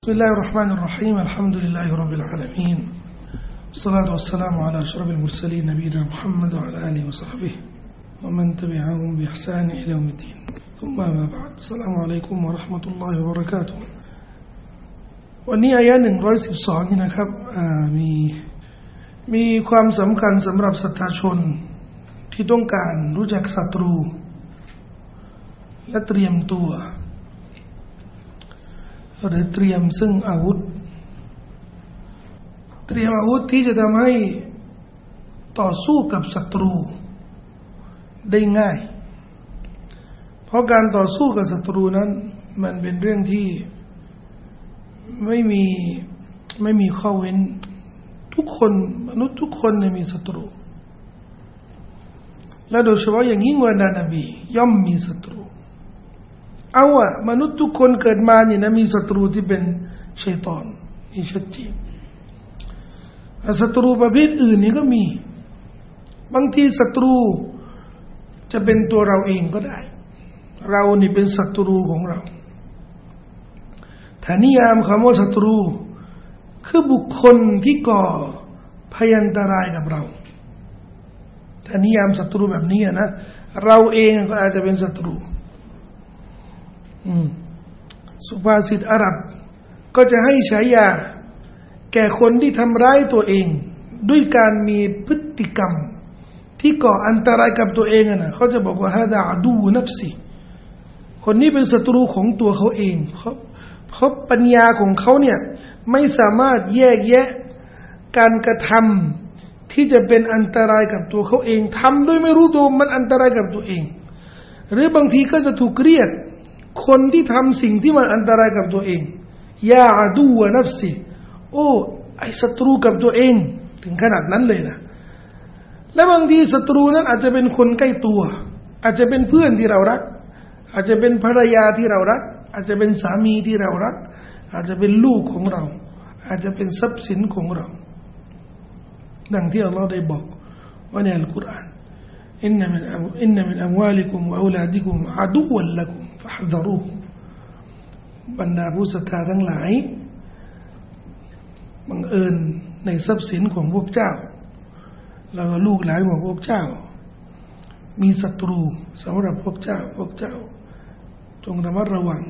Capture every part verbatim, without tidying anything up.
بسم الله الرحمن الرحيم الحمد لله رب العالمين والصلاة والسلام على أشرف المرسلين نبينا محمد وعلى آله وصحبه ومن تبعهم بإحسان إلى يوم الدين ثم ما بعد السلام عليكم ورحمة الله وبركاته วันนี้อายะห์หนึ่งร้อยสิบสองนี่นะครับมีมีความสำคัญสำหรับศรัทธาชนที่ต้องการรู้จักศัตรูและเตรียมตัวหรือเตรียมซึ่งอาวุธเตรียมอาวุธที่จะทำให้ต่อสู้กับศัตรูได้ง่ายเพราะการต่อสู้กับศัตรูนั้นมันเป็นเรื่องที่ไม่มีไม่มีข้อเว้นทุกคนมนุษย์ทุกคนเนี่ยมีศัตรูและโดยเฉพาะอย่างยิ่งบรรดานบีย่อมมีศัตรูเอาอะมนุษย์ทุกคนเกิดมาเนี่ยนะมีศัตรูที่เป็นชัยฏอนนี่ชัดเจนศัตรูประเภทอื่นนี่ก็มีบางทีศัตรูจะเป็นตัวเราเองก็ได้เรานี่เป็นศัตรูของเราถ้านิยามคำว่าศัตรูคือบุคคลที่ก่อพยันตรายกับเราถ้านิยามศัตรูแบบนี้นะเราเองก็อาจจะเป็นศัตรูสุภาษิตอาหรับก็จะให้ฉายาแก่คนที่ทำร้ายตัวเองด้วยการมีพฤติกรรมที่ก่ออันตรายกับตัวเองนะเขาจะบอกว่าฮาดาอดูนัฟซีคนนี้เป็นศัตรูของตัวเขาเองเพราะเพราะปัญญาของเขาเนี่ยไม่สามารถแยกแยะการกระทำที่จะเป็นอันตรายกับตัวเขาเองทำโดยไม่รู้ตัวมันอันตรายกับตัวเองหรือบางทีก็จะถูกเรียกคนที่ทำสิ่งที่มันอันตรายกับตัวเองยาอดูวะนัฟซีโอ้ไอศัตรูกับตัวเองถึงขนาดนั้นเลยนะและบางทีศัตรูนั้นอาจจะเป็นคนใกล้ตัวอาจจะเป็นเพื่อนที่เรารักอาจจะเป็นภรรยาที่เรารักอาจจะเป็นสามีที่เรารักอาจจะเป็นลูกของเราอาจจะเป็นทรัพย์สินของเราดังที่อัลลอฮ์ได้บอกไว้ในอัลกุรอานอินนะมินอินนะมินอัมวาลิกุมวะอูลาดิกุมอะดูวัลละกุมฟะฮฎรูบรรดาผู้ศรัทธาทั้งหลายบังเอิญในทรัพย์สินของพวกเจ้าแล้วก็ลูกหลานของพวกเจ้ามีศัตรูสำหรับพวกเจ้าพวกเจ้าจงระมัดระวัง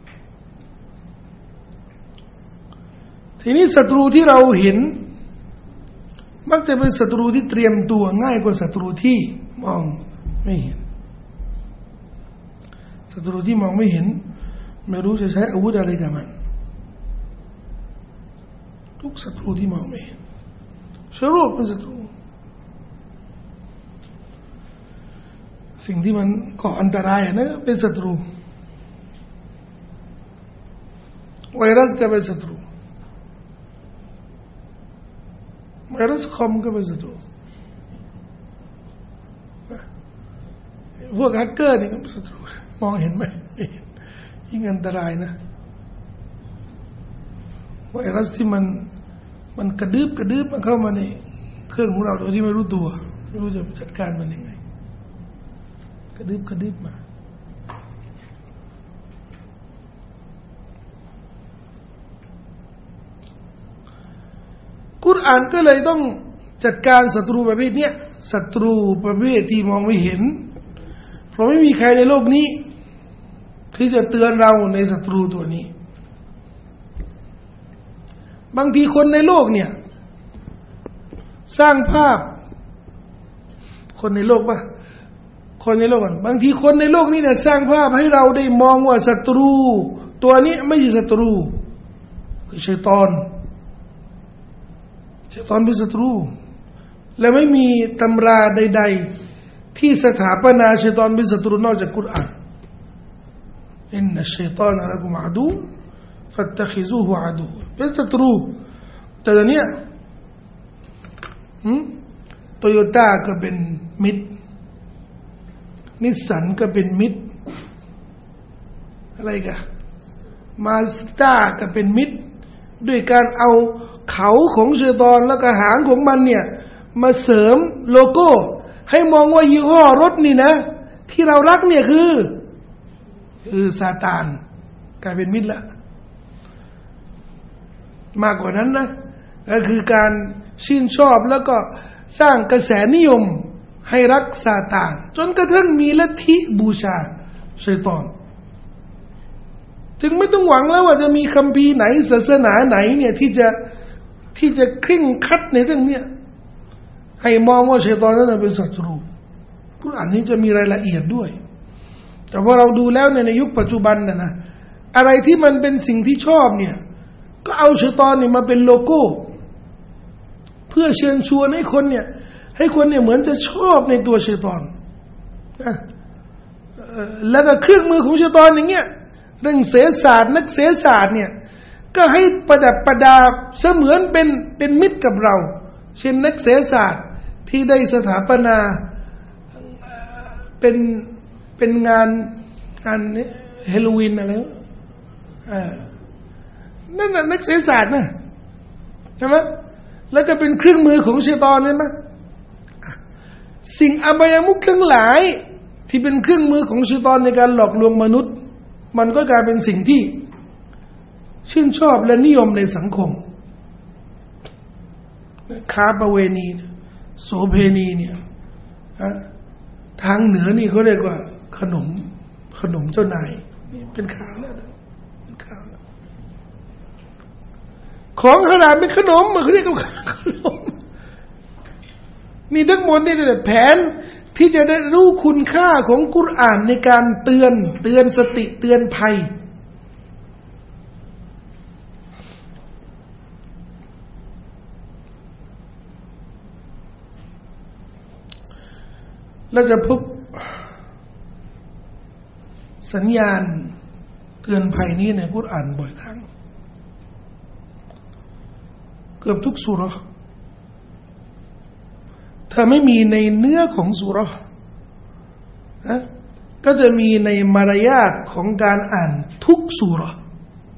ทีนี้ศัตรูที่เราเห็นมักจะเป็นศัตรูที่เตรียมตัวง่ายกว่าศัตรูที่มองไม่เห็นศัตรูที่มองไม่เห็นไม่รู้จะใช้อาวุธอะไรกับมันทุกศัตรูที่มองไม่เห็นเชื้อโรคเป็นศัตรูสิ่งที่มันก่ออันตรายนะเป็นศัตรูไวรัสก็เป็นศัตรูไวรัสคอมก็เป็นศัตรูพวกแฮกเกอร์นี่ก็เป็นศัตรูมองเห็นไหมไม่เห็นยิ่งอันตรายนะไวรัสที่มันมันกระดึบกระดึบมันเข้ามาในเครื่องของเราโดยที่ไม่รู้ตัวไม่รู้จะจัดการมันยังไงกระดึบกระดึบมากุรอานก็เลยต้องจัดการศัตรูประเภทนี้ศัตรูประเภทที่มองไม่เห็นเพราะไม่มีใครในโลกนี้ที่จะเตือนเราในศัตรูตัวนี้บางทีคนในโลกเนี่ยสร้างภาพคนในโลกป่ะคนในโลกกันบางทีคนในโลกนี้เนี่ยสร้างภาพให้เราได้มองว่าศัตรูตัวนี้ไม่ใช่ศัตรูคือชัยฏอนชัยฏอนเป็นศัตรูและไม่มีตำราใดๆที่สถาปนาชัยฏอนเป็นศัตรูนอกจากกุรอานอินนัชชัยฏอนละกุมอะดูฟัตตะคิซูฮุอะดูเป็นศัตรูแต่ตอนนี้โตโยต้าก็เป็นมิตรนิสสันก็เป็นมิตรอะไรกันมาสด้าก็เป็นมิตรด้วยการเอาเขาของชัยฏอนแล้วก็หางของมันเนี่ยมาเสริมโลโก้ให้มองว่ายี่ห้อรถนี่นะที่เรารักเนี่ยคือคือซาตานกลายเป็นมิตรละ แมากกว่านั้นนะก็คือการชื่นชอบแล้วก็สร้างกระแสนิยมให้รักซาตานจนกระทั่งมีลัทธิบูชาชัยฏอนจึงไม่ต้องหวังแล้วว่าจะมีคัมภีร์ไหนศาสนาไหนเนี่ยที่จะที่จะเคร่งครัดในเรื่องเนี้ยให้มองว่าชัยฏอนนั้นเป็นศัตรูกุรอานนี้จะมีรายละเอียดด้วยแต่ว่าเราดูแล้วในในยุคปัจจุบันน่ะนะอะไรที่มันเป็นสิ่งที่ชอบเนี่ยก็เอาชัยฏอนเนี่ยมาเป็นโลโก้เพื่อเชิญชวนให้คนเนี่ยให้คนเนี่ยเหมือนจะชอบในตัวชัยฏอนนะแล้วก็เครื่องมือของชัยฏอนอย่างเงี้ยเรื่องเสศาสตร์นักเสศาสตร์เนี่ยก็ให้ประดับประดาเสมือนเป็นเป็นมิตรกับเราเช่นนักเสศาสตร์ที่ได้สถาปนาเป็นเป็นงานงานเฮโลวีนอะไรอ่านั่นน่ะนักเสศาสตร์นะใช่ไหมแล้วก็เป็นเครื่องมือของชัยฏอนใช่ไหมสิ่งอบายมุขทั้งหลายที่เป็นเครื่องมือของชัยฏอนในการหลอกลวงมนุษย์มันก็กลายเป็นสิ่งที่ชื่นชอบและนิยมในสังคมค้าประเวณีโสเภณีเนี่ยทางเหนือนี่เขาเรียกว่าขนมขนมเจ้านายนี่เป็นข่าวแล้วเป็นข่าวแล้วของขนาดเป็นขนมมันเขาเรียกว่าขนมนี่ทั้งหมดนี่แต่แผนที่จะได้รู้คุณค่าของกุรอานในการเตือนเตือนสติเตือนภัยเราจะพบสัญญาณเตือนภัยนี้ในกุรอานบ่อยครั้งเกือบทุกซูเราะห์ถ้าไม่มีในเนื้อของซูเราะห์นะก็จะมีในมารยาทของการอ่านทุกซูเราะห์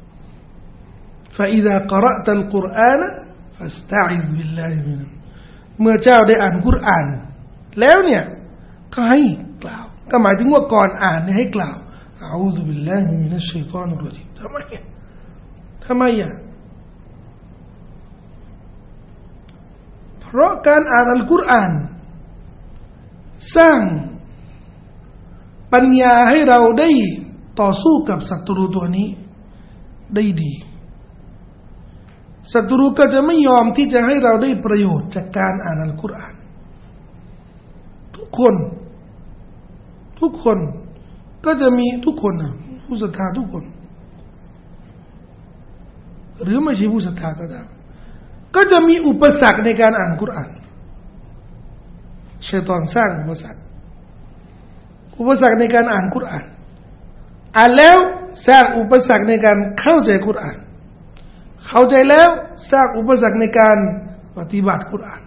فإذا قرأت القرآن فاستعذ بالله من เมื่อเจ้าได้อ่านกุรอานแล้วเนี่ยก็ให้กล่าวก็หมายถึงว่าก่อนอ่านให้กล่าวอะอูซุบิลลาฮิมินัชชัยฏอนิรเราะญีมทำไมทำไมอ่ะเพราะการอ่านอัลกุรอานสร้างปัญญาให้เราได้ต่อสู้กับศัตรูตัวนี้ได้ดีศัตรูก็จะไม่ยอมที่จะให้เราได้ประโยชน์จากการอ่านอัลกุรอานทุกคนทุกคนก็จะมีทุกคนนะผู้ศรัทธาทุกคนหรือไม่ใช่ผู้ศรัทธาก็ตามก็จะมีอุปสรรคในการอ่านกุรอานชัยฏอนสร้างอุปสรรคอุปสรรคในการอ่านกุรอานอ่านแล้วสร้างอุปสรรคในการเข้าใจกุรอานเข้าใจแล้วสร้างอุปสรรคในการปฏิบัติกุรอาน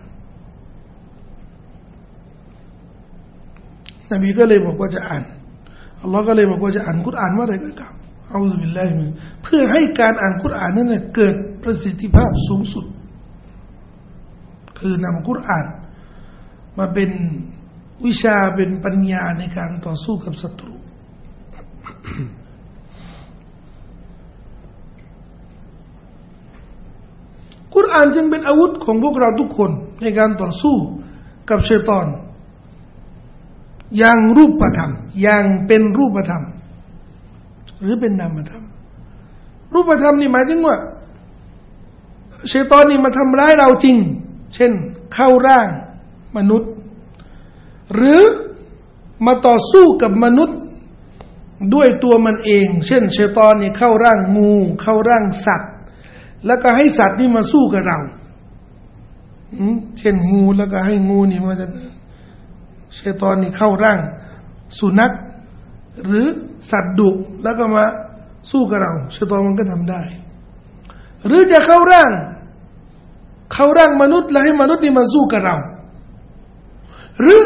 นบีก็เลยบอกว่าจะอ่านอัลลอฮ์ก็เลยบอกว่าจะอ่านกุรอานเมื่อไรก็กล่าวเอาซุบิลลาฮิมินเพื่อให้การอ่านกุรอานนั้นเกิดประสิทธิภาพสูงสุดคือนำกุรอานมาเป็นวิชาเป็นปัญญาในการต่อสู้กับศัตรูกุรอานจึงเป็นอาวุธของพวกเราทุกคนในการต่อสู้กับชัยฏอนอย่างรูปธรรมอย่างเป็นรูปธรรมหรือเป็นนามธรรมรูปธรรมนี่หมายถึงว่าชัยฏอนนี่มาทำร้ายเราจริงเช่นเข้าร่างมนุษย์หรือมาต่อสู้กับมนุษย์ด้วยตัวมันเองเช่นชัยฏอนนี่เข้าร่างงูเข้าร่างสัตว์แล้วก็ให้สัตว์นี่มาสู้กับเราเช่นงูแล้วก็ให้งูนี่มาจะชัยฏอนนี่เข้าร่างสุนัขหรือสัตว์ดุแล้วก็มาสู้กับเราชัยฏอนมันก็ทำได้หรือจะเข้าร่างเข้าร่างมนุษย์แล้วให้มนุษย์นี่มาสู้กับเราหรือ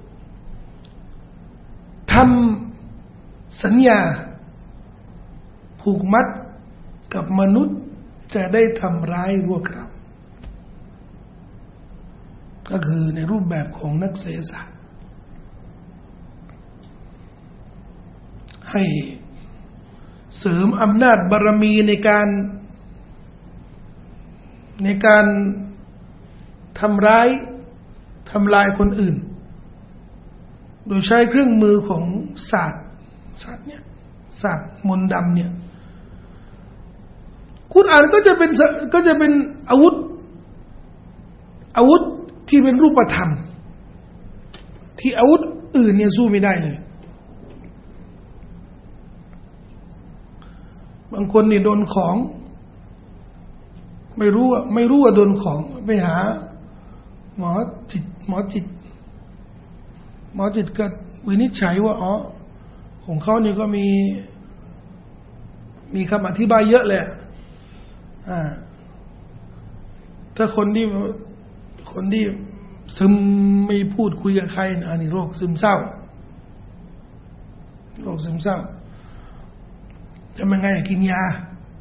ทำสัญญาผูกมัดกับมนุษย์จะได้ทำร้ายพวกเราก็คือในรูปแบบของนักเสศาสตร์ให้เสริมอำนาจบารมีในการในการทำร้ายทำลายคนอื่นโดยใช้เครื่องมือของศาสตร์ศาสตร์เนี่ยศาสตร์มนต์ดำเนี่ยกุรอานก็จะเป็นก็จะเป็นอาวุธอาวุธที่เป็นรูปธรรมที่อาวุธอื่นเนี่ยสู้ไม่ได้เลยบางคนนี่โดนของไม่รู้ว่าไม่รู้ว่าโดนของไปหาหมอจิตหมอจิตหมอจิตก็วินิจฉัยว่าอ๋อของเขานี่ก็มีมีคำอธิบายเยอะเลยอ่าถ้าคนที่คนที่ซึมไม่พูดคุยกับใครอันนี้โรคซึมเศร้าโรคซึมเศร้าจะเป็นไงกินยา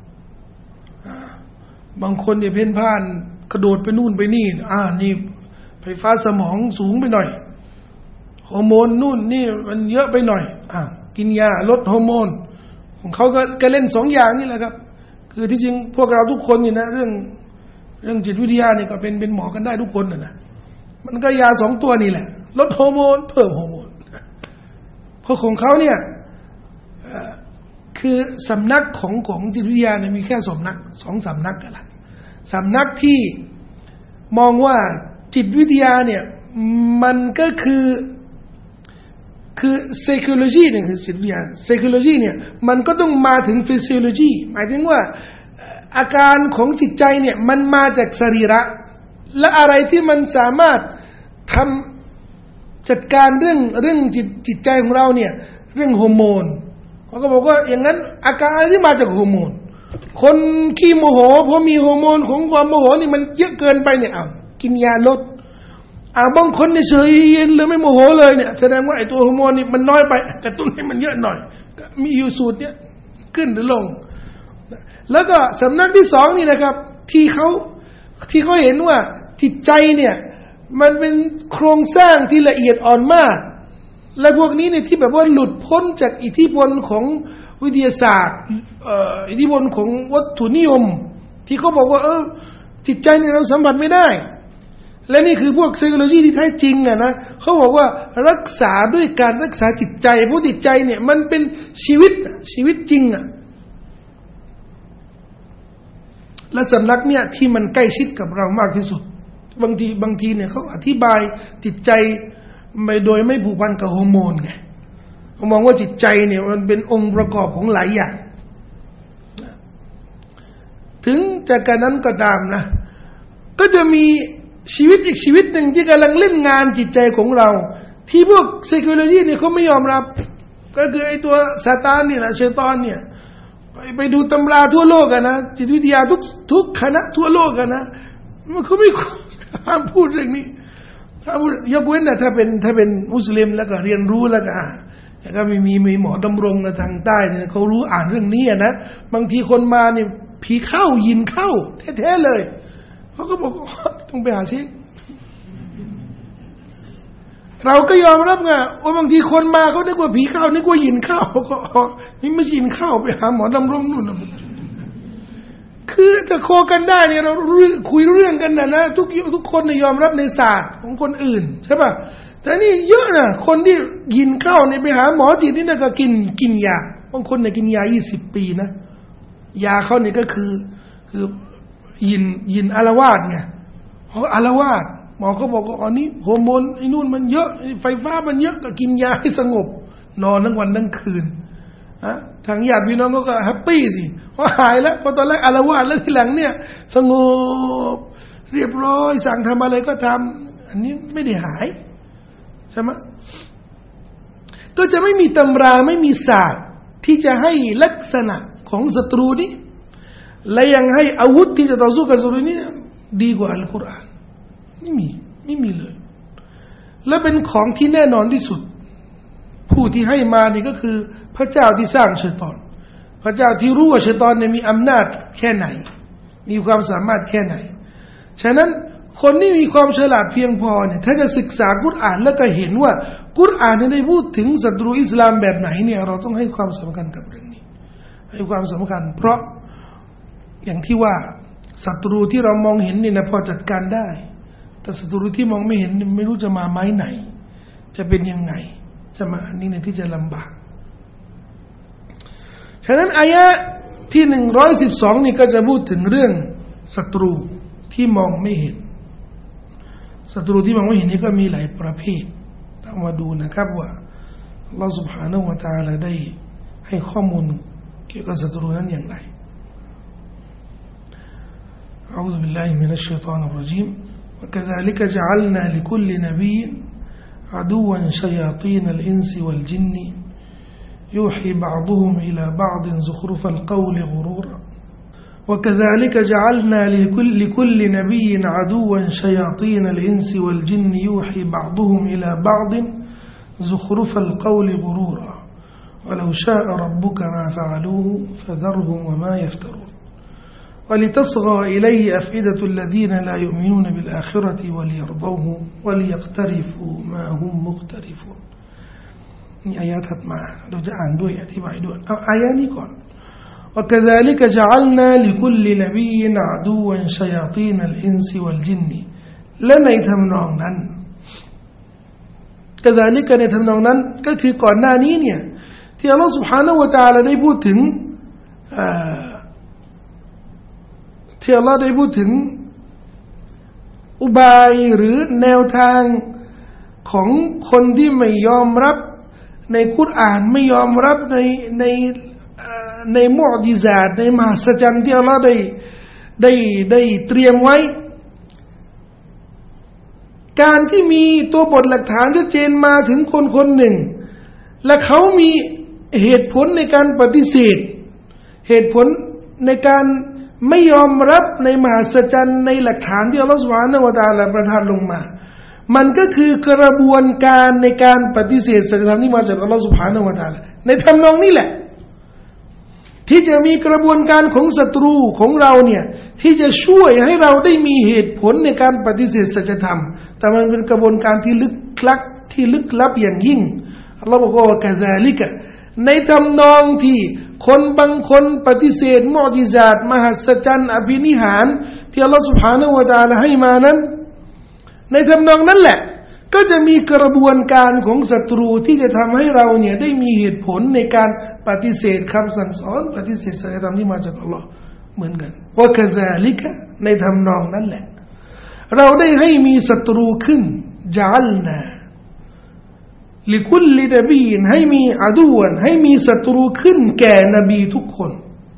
บางคนเนี่ยเพ่นพ่านกระโดดไปนู่นไปนี่อ่านี่ไฟฟ้าสมองสูงไปหน่อยฮอร์โมนนู่นนี่มันเยอะไปหน่อยอ่ากินยาลดฮอร์โมนของเขาก็ก็เล่นสองอย่างนี่แหละครับคือที่จริงพวกเราทุกคนนี่นะเรื่องเรื่องจิตวิทยาเนี่ยก็เป็นเป็นหมอกันได้ทุกคนนะนะมันก็ยาสองตัวนี่แหละลดฮอร์โมนเพิ่มฮอร์โมนเพราะของเขาเนี่ยคือสำนักของของจิตวิทยาเนี่ยมีแค่สำนักสองสำนักกันละสำนักที่มองว่าจิตวิทยาเนี่ยมันก็คือคือ psychology เนี่ยคือจิตวิทยา psychology เนี่ยมันก็ต้องมาถึง physiology หมายถึงว่าอาการของจิตใจเนี่ยมันมาจากสรีระและอะไรที่มันสามารถทำจัดการเรื่องเรื่องจิตจิตใจของเราเนี่ยเรื่องฮอร์โมนเขาก็บอกว่าอย่างนั้นอาการที่มาจากฮอร์โมนคนขี้โมโหเพราะมีฮอร์โมนของความโมโหนี่มันเยอะเกินไปเนี่ยเอากินยาลดอ่าบางคนเนี่ยเฉยเย็นเลยไม่โมโหเลยเนี่ยแสดงว่าไอ้ตัวฮอร์โมนนี่มันน้อยไปกระตุ้นให้มันเยอะหน่อยมีอยู่สูตรเนี่ยขึ้นหรือลงแล้วก็สำนักที่สองนี่นะครับที่เขาที่เขาเห็นว่าจิตใจเนี่ยมันเป็นโครงสร้างที่ละเอียดอ่อนมากและพวกนี้เนี่ยที่แบบว่าหลุดพ้นจากอิทธิพลของวิทยาศาสตร์เอ่ออิทธิพลของวัตถุนิยมที่เขาบอกว่าเออจิตใจเนี่ยเราสัมผัสไม่ได้และนี่คือพวก psychology ที่แท้จริงอ่ะนะเขาบอกว่ารักษาด้วยการรักษาจิตใจเพราะจิตใจเนี่ยมันเป็นชีวิตชีวิตจริงอ่ะและสำนักเนี่ยที่มันใกล้ชิดกับเรามากที่สุดบางทีบางทีเนี่ยเขาอธิบายจิตใจไม่โดยไม่ผูกพันกับฮอร์โมนไงเขามองว่าจิตใจเนี่ยมันเป็นองค์ประกอบของหลายอย่างถึงจากการนั้นก็ตามนะก็จะมีชีวิตอีกชีวิตหนึ่งที่กำลังเล่นงานจิตใจของเราที่พวก psychology เนี่ยเขาไม่ยอมรับก็คือไอ้ตัวซาตานนี่แหละชัยฏอนเนี่ยไปไปดูตำราทั่วโลกกันนะจิตวิทยาทุกทุกคณะทั่วโลกกันนะมันเขาไม่ห้ามพูดเรื่องนี้ห้ามพูดยกเว้นแต่ถ้าเป็นถ้าเป็นมุสลิมแล้วก็เรียนรู้แล้วก็แล้วก็มีมีมีหมอดำรงทางใต้เนี่ยเขารู้อ่านเรื่องนี้นะบางทีคนมาเนี่ยผีเข้ายินเข้าแท้ๆเลยเขาก็บอกต้องไปหาเช็คเราก็ยอมรับไงว่าบางทีคนมาเขานึกว่าผีเข้านึกว่ายินเข้าก็นี่ไม่ยินเข้าไปหาหมอดำรงนู่นคือถ้าโคกันได้เนี่ยเราคุยเรื่องกันนะนะทุกทุกคนเนี่ยยอมรับในศาสตร์ของคนอื่นใช่ป่ะแต่นี่เยอะนะคนที่ยินเข้าเนี่ยไปหาหมอจิตนี่นะก็กินกินยาบางคนเนี่ยกินยายี่สิบปีนะยาเขาเนี่ยก็คือคือยินยินอาละวาดไงเพราะอาละวาดหมอเขาบอกว่าอ๋อนี่ฮอร์โมนไอ้นู่นมันเยอะไฟฟ้ามันเยอะก็กินยาให้สงบนอนทั้งวันทั้งคืนอะทางญาติพี่น้องก็แฮปปี้สิเพราะหายแล้วพอตอนแรกอาละวาดแล้วทีหลังเนี่ยสงบเรียบร้อยสั่งทำอะไรก็ทำอันนี้ไม่ได้หายใช่ไหมก็จะไม่มีตำราไม่มีศาสตร์ที่จะให้ลักษณะของศัตรูนี้และยังให้อาวุธที่จะต่อสู้กับศัตรูนี้ดีกว่าอัลกุรอานไม่มีไม่มีเลยและเป็นของที่แน่นอนที่สุดผู้ที่ให้มานี่ก็คือพระเจ้าที่สร้างชัยฏอนพระเจ้าที่รู้ว่าชัยฏอนเนี่ยมีอำนาจแค่ไหนมีความสามารถแค่ไหนฉะนั้นคนที่มีความฉลาดเพียงพอเนี่ยถ้าจะศึกษากุรอานแล้วก็เห็นว่ากุรอานได้พูดถึงศัตรูอิสลามแบบไหนเนี่ยเราต้องให้ความสำคัญกับเรื่องนี้ให้ความสำคัญเพราะอย่างที่ว่าศัตรูที่เรามองเห็นนี่นะพอจัดการได้แต่ศัตรูที่มองไม่เห็นไม่รู้จะมาไม้ไหนจะเป็นยังไงจะมาอันนี้เนี่ยที่จะลำบากฉะนั้นอายะที่หนึ่งร้อยสิบสองนี่ก็จะพูดถึงเรื่องศัตรูที่มองไม่เห็นศัตรูที่มองไม่เห็นนี่ก็มีหลายประเภทเรามาดูนะครับว่าอัลลอฮฺ سبحانه และ تعالى ได้ให้ข้อมูลเกี่ยวกับศัตรูนั้นอย่างไรأعوذ بالله من الشيطان الرجيم وكذلك جعلنا لكل نبي عدوا شياطين الإنس والجن يوحي بعضهم إلى بعض زخرف القول غرورا وكذلك جعلنا لكل, لكل نبي عدوا شياطين الإنس والجن يوحي بعضهم إلى بعض زخرف القول غرورا ولو شاء ربك ما فعلوه فذرهم وما يفترون ولتصغى إليه أفئدة الذين لا يؤمنون بالآخرة وليرضوه وليقترفوا ما هم مقترفون นี่อายะถัดมาเราจะอ่านด้วยอธิบายด้วยเอาอายะนี้ก่อน وكذلك جعلنا لكل نبي عدوا شياطين الإنس والجن และในทำนองนั้น كذلك ในทำนองนั้นก็คือก่อนหน้านี้เนี่ยที่อัลเลาะห์ سبحانه และ تعالى ได้พูดถึงที่อัลเลาะห์ได้พูดถึงอุบายหรือแนวทางของคนที่ไม่ยอมรับในกุรอานไม่ยอมรับในในในมุอ์ญิซาตในมหัศจรรย์ที่อัลเลาะห์ได้ได้ได้เตรียมไว้การที่มีตัวบทหลักฐานชัดเจนมาถึงคนคนหนึ่งและเขามีเหตุผลในการปฏิเสธเหตุผลในการไม่ยอมรับในมหัศจรรย์ในหลักฐานที่อัลเลาะห์ซุบฮานะฮูวะตะอาลาประทานลงมามันก็คือกระบวนการในการปฏิเสธสัจธรรมที่มาจากอัลเลาะห์ซุบฮานะฮูวะตะอาลาในทำนองนี้แหละที่จะมีกระบวนการของศัตรูของเราเนี่ยที่จะช่วยให้เราได้มีเหตุผลในการปฏิเสธสัจธรรมแต่มันเป็นกระบวนการที่ลึกลับที่ลึกลับอย่างยิ่งอัลเลาะห์บอกว่ากะซาลิกะในทำนองที่คนบางคนปฏิเสธมุอ์ญิซาตมหัศจรรย์อภินิหารที่อัลเลาะห์ซุบฮานะฮูวะตะอาลาให้มานั้นในทำนองนั้นแหละก็จะมีกระบวนการของศัตรูที่จะทำให้เราเนี่ยได้มีเหตุผลในการปฏิเสธคำสั่งสอนปฏิเสธสัจธรรมที่มาจากอัลเลาะห์เหมือนกันว่ากะซาลิกะในทำนองนั้นแหละเราได้ให้มีศัตรูขึ้นญะอัลนาลิคุลลินบีนให้มีอาดูวันให้มีศัตรูขึ้นแก่นบีทุกคน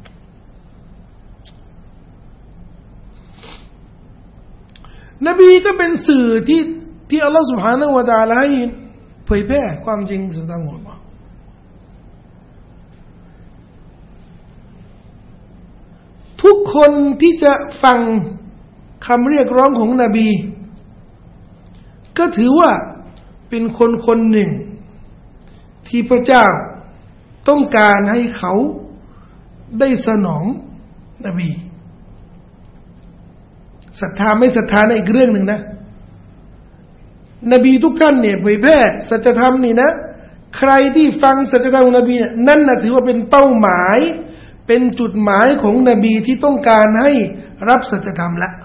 นบีก็เป็นสื่อที่ที่อัลลอฮฺ سبحانه และ تعالى ให้เผยแพร่ความจริงสุดท้ายของอัลลอฮฺทุกคนที่จะฟังคำเรียกร้องของนบีก็ถือว่าเป็นคนคนหนึ่งที่พระเจ้าต้องการให้เขาได้สนองนบีศรัทธาไม่ศรัทธาในอีกเรื่องหนึ่งนะนบีทุกท่านเนี่ยเผยแพร่สัจธรรมนี่นะใครที่ฟังสัจธรรมของนบีเนี่ยนั่นน่ะถือว่าเป็นเป้าหมายเป็นจุดหมายของนบีที่ต้องการให้รับสัจธรรมละ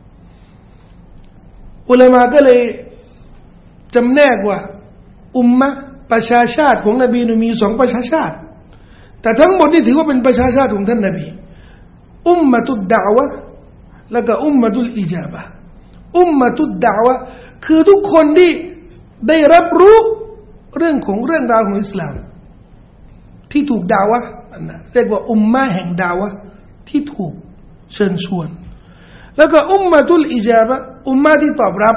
อุลามะก็เลยจำแนกว่าอุมมะประชาชาติของนบีมีสองประชาชาติแต่ทั้งหมดนี่ถือว่าเป็นประชาชาติของท่านนบีอุมมะตุดดะวะแล้วก็อุมมะตุลอิจาบะห์อุมมะตุดดะวะคือทุกคนที่ได้รับรู้เรื่องของเรื่องราวของอิสลามที่ถูกดาวะนั่นนะเรียกว่าอุมมะแห่งดาวะที่ถูกเชิญชวนแล้วก็อุมมะตุลอิจาบะห์อุมมะที่ตอบรับ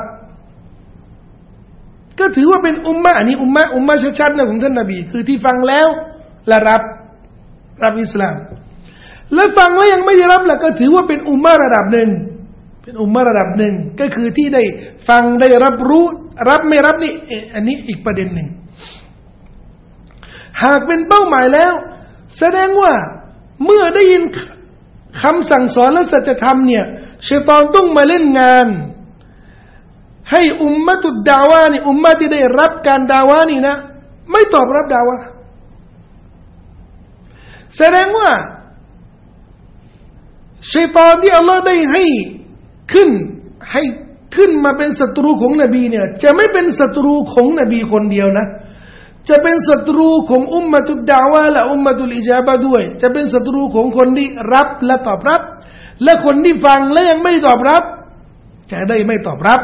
ก็ถือว่าเป็นอุมมะอันนี้อุมมะอุมมะชัดๆนะของท่านนบีคือที่ฟังแล้วและรับรับอิสลามแล้วฟังแล้วยังไม่ได้รับล่ะก็ถือว่าเป็นอุมมะระดับหนึ่งเป็นอุมมะระดับหนึ่งก็คือที่ได้ฟังได้รับรู้รับไม่รับนี่อันนี้อีกประเด็นหนึ่งหากเป็นเป้าหมายแล้วแสดงว่าเมื่อได้ยินคำสั่งสอนและสัจธรรมเนี่ยชัยฏอนต้องมาเล่นงานให้อุมมะตุดดาวะนี่อุมมะที่ได้รับการดาวะนี่นะไม่ตอบรับดาวะแสดงว่าชัยฏอนที่อัลลอฮ์ได้ให้ขึ้นให้ขึ้นมาเป็นศัตรูของนบีเนี่ยจะไม่เป็นศัตรูของนบีคนเดียวนะจะเป็นศัตรูของอุมมะตุดดาวะและอุมมะตุลอิจาบะด้วยจะเป็นศัตรูของคนที่รับและตอบรับและคนที่ฟังและยังไม่ตอบรับจะได้ไม่ตอบรับ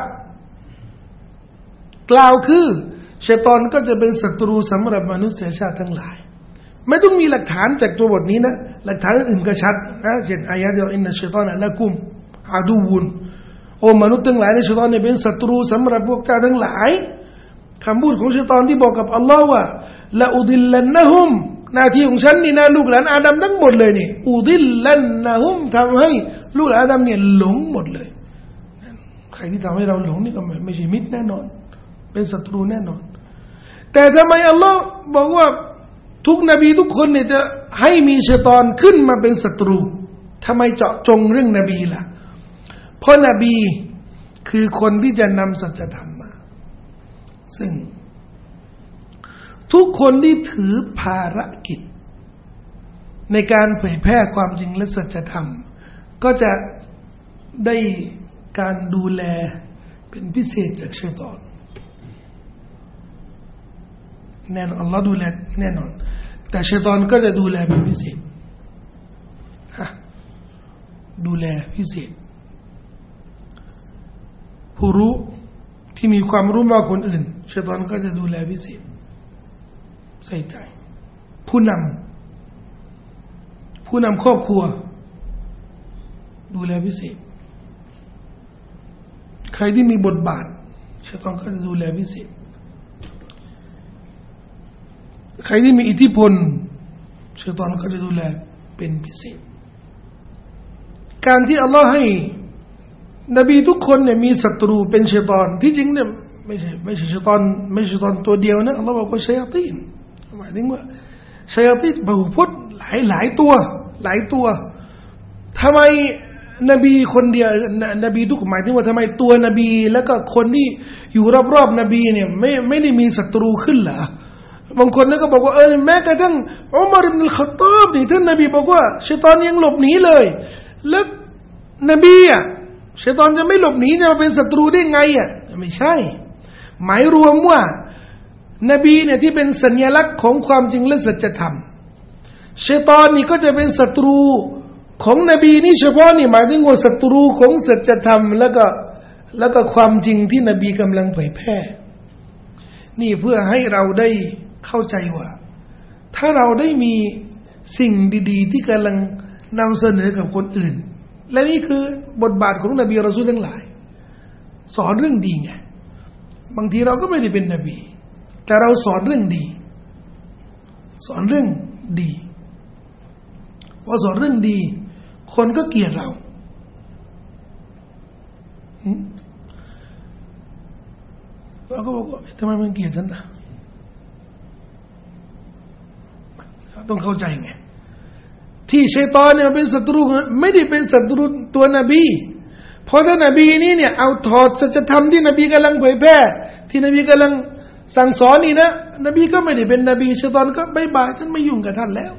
กล่าวคือชัยฏอนก็จะเป็นศัตรูสำหรับมนุษยชาติทั้งหลายไม่ต้องมีหลักฐานจากตัวบทนี้นะหลักฐานอื่นก็ชัดนะเช่นอายะห์ที่อินนัชชัยฏอนะละกุมอาดูวุนโอ้มนุษย์ทั้งหลายในชัยฏอนเนี่ยเป็นศัตรูสำหรับพวกเจ้าทั้งหลายคำพูดของชัยฏอนที่บอกกับอัลลอฮ์ว่าละอุดิลลันนะฮุมหน้าที่ของฉันนี่นะลูกหลานอาดัมทั้งหมดเลยนี่อุดิลลันนะฮุมทำให้ลูกหลานอาดัมเนี่ยหลงหมดเลยใครที่ทำให้เราหลงนี่ก็ไม่ไม่ใช่มิตรแน่นอนเป็นศัตรูแน่นอนแต่ทำไมอัลลอฮ์บอกว่าทุกนบีทุกคนเนี่ยจะให้มีชัยฏอนขึ้นมาเป็นศัตรูทำไมเจาะจงเรื่องนบีล่ะเพราะนบีคือคนที่จะนำสัจธรรมมาซึ่งทุกคนที่ถือภารกิจในการเผยแพร่ความจริงและสัจธรรมก็จะได้การดูแลเป็นพิเศษจากชัยฏอนแน่นอนอัลลอฮ์ดูแลแน่นอนแต่ชัยฏอนก็จะดูแลเป็นพิเศษฮะดูแลพิเศษผู้รู้ที่มีความรู้มากกว่าคนอื่นชัยฏอนก็จะดูแลพิเศษใส่ใจผู้นำผู้นำครอบครัวดูแลพิเศษใครที่มีบทบาทชัยฏอนก็จะดูแลพิเศษใครที่มีอิทธิพลชัยฏอนก็จะดูแลเป็นพิเศษการที่อัลลอฮ์ให้นบีทุกคนเนี่ยมีศัตรูเป็นชัยฏอนที่จริงเนี่ยไม่ใช่ไม่ใช่ชัยฏอนไม่ใช่ชัยฏอนตัวเดียวนะอัลลอฮ์บอกว่าชัยฏอนหมายถึงว่าชัยฏอนบาหุพจน์หลายหลายตัวหลายตัวทำไมนบีคนเดียวนบีทุกหมายถึงว่าทำไมตัวนบีแล้วก็คนที่อยู่รอบๆนบีเนี่ยไม่ไม่ได้มีศัตรูขึ้นเหรอบางคนก็บอกว่าเออแม้กระทั่งอุมัรอิบนุลค็อฏฏอบนี่ท่านนบีบอกว่าชัยฏอนยังหลบหนีเลยแล้วนบีอ่ะชัยฏอนจะไม่หลบหนีจะมาเป็นศัตรูได้ไงอ่ะไม่ใช่หมายรวมว่านบีเนี่ยที่เป็นสัญลักษณ์ของความจริงและสัจธรรมชัยฏอนนี่ก็จะเป็นศัตรูของนบีนี่เฉพาะนี่หมายถึงว่าศัตรูของสัจธรรมแล้วก็แล้วก็ความจริงที่นบีกำลังเผยแพร่นี่เพื่อให้เราได้เข้าใจว่าถ้าเราได้มีสิ่งดีๆที่กำลังนำเสนอกับคนอื่นและนี่คือบทบาทของนบีรอซูลทั้งหลายสอนเรื่องดีไงบางทีเราก็ไม่ได้เป็นนบีแต่เราสอนเรื่องดีสอนเรื่องดีพอสอนเรื่องดีคนก็เกลียดเราเราก็บอกว่าทำไมมันเกลียดฉันล่ะต้องเข้าใจไงที่ชัยฏอนเนี่ยเป็นศัตรูไม่ได้เป็นศัตรูตัวนบีเพราะถ้านบีนี้เนี่ยเอาถอดสัจธรรมที่นบีกำลังเผยแพร่ที่นบีกำลังสั่งสอนนี่นะนบีก็ไม่ได้เป็นนบีชัยฏอนก็บายบายฉันไม่ยุ่งกับท่านแล้ว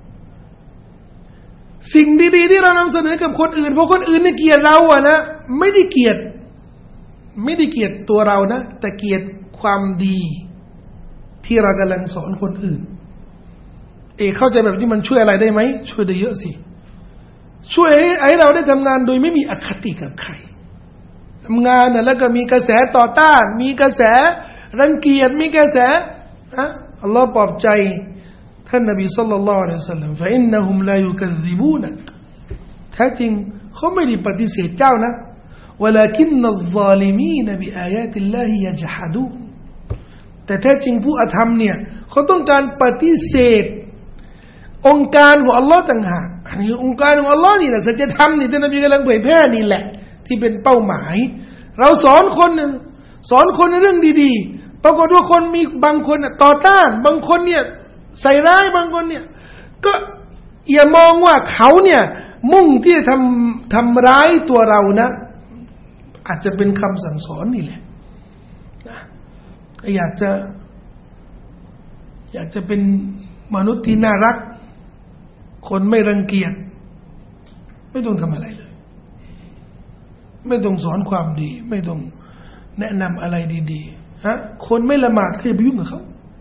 สิ่งดีๆที่เรานำเสนอกับคนอื่นเพราะคนอื่นเนี่ยเกลียดเราอะนะไม่ได้เกลียดไม่ได้เกลียดตัวเรานะแต่เกลียดความดีที่เรากำลังสอนคนอื่นเอเข้าใจแบบที่มันช่วยอะไรได้ไหมช่วยได้เยอะสิช่วยให้ให้เราได้ทำงานโดยไม่มีอคติกับใครทำงานนะแล้วก็มีกระแสต่อต้านมีกระแสรังเกียจมีกระแสอะอัลลอฮ์ปลอบใจท่านนบีศ็อลลัลลอฮุอะลัยฮิวะซัลลัมฟะอินนะฮุมลายุกัซซิบูนักแท้จริงเขาไม่ได้ปฏิเสธเจ้านะวะลากินนัซซาลิมีนบิอายาติลลาฮิยะจฮะดูนแต่แท้จริงผู้อธรรมเนี่ยเขาต้องการปฏิเสธองค์การของอัลลอฮ์ต่างหากอันนี้องค์การของอัลลอฮ์นี่แหละสัจธรรมนี่ที่นบีกำลังเผยแพร่นี่แหละที่เป็นเป้าหมายเราสอนคนสอนคนในเรื่องดีๆปรากฏว่าคนมีบางคนต่อต้านบางคนเนี่ยใส่ร้ายบางคนเนี่ยก็อย่ามองว่าเขาเนี่ยมุ่งที่จะทำทำร้ายตัวเรานะอาจจะเป็นคำสั่งสอนนี่แหละนะอยากจะอยากจะเป็นมนุษย์ที่น่ารักคนไม่รังเกียจไม่ต้องทำอะไรเลยไม่ต้องสอนความดีไม่ต้องแนะนำอะไรดีๆฮะคนไม่ละหมาดก็อย่าไปยุ่งกับเขา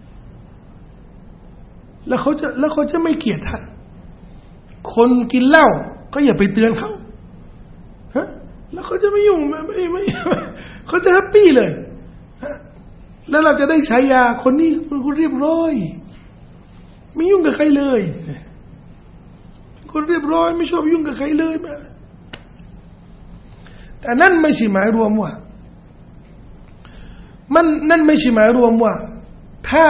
แล้วเขาจะแล้วเขาจะไม่เกลียดท่านคนกินเหล้าก็อย่าไปเตือนเขาฮะแล้วเขาจะไม่ยุ่งไม่ไม่ไม่เขาจะแฮปปี้เลยฮะแล้วเราจะได้ฉายาคนนี้เป็นคนเรียบร้อยไม่ยุ่งกับใครเลยคนเรียบร้อยไม่ชอบยุ่งกับใครเลยมาแต่นั่นไม่ใช่หมายรวมว่ามันนั่นไม่ใช่หมายรวมว่าถ้า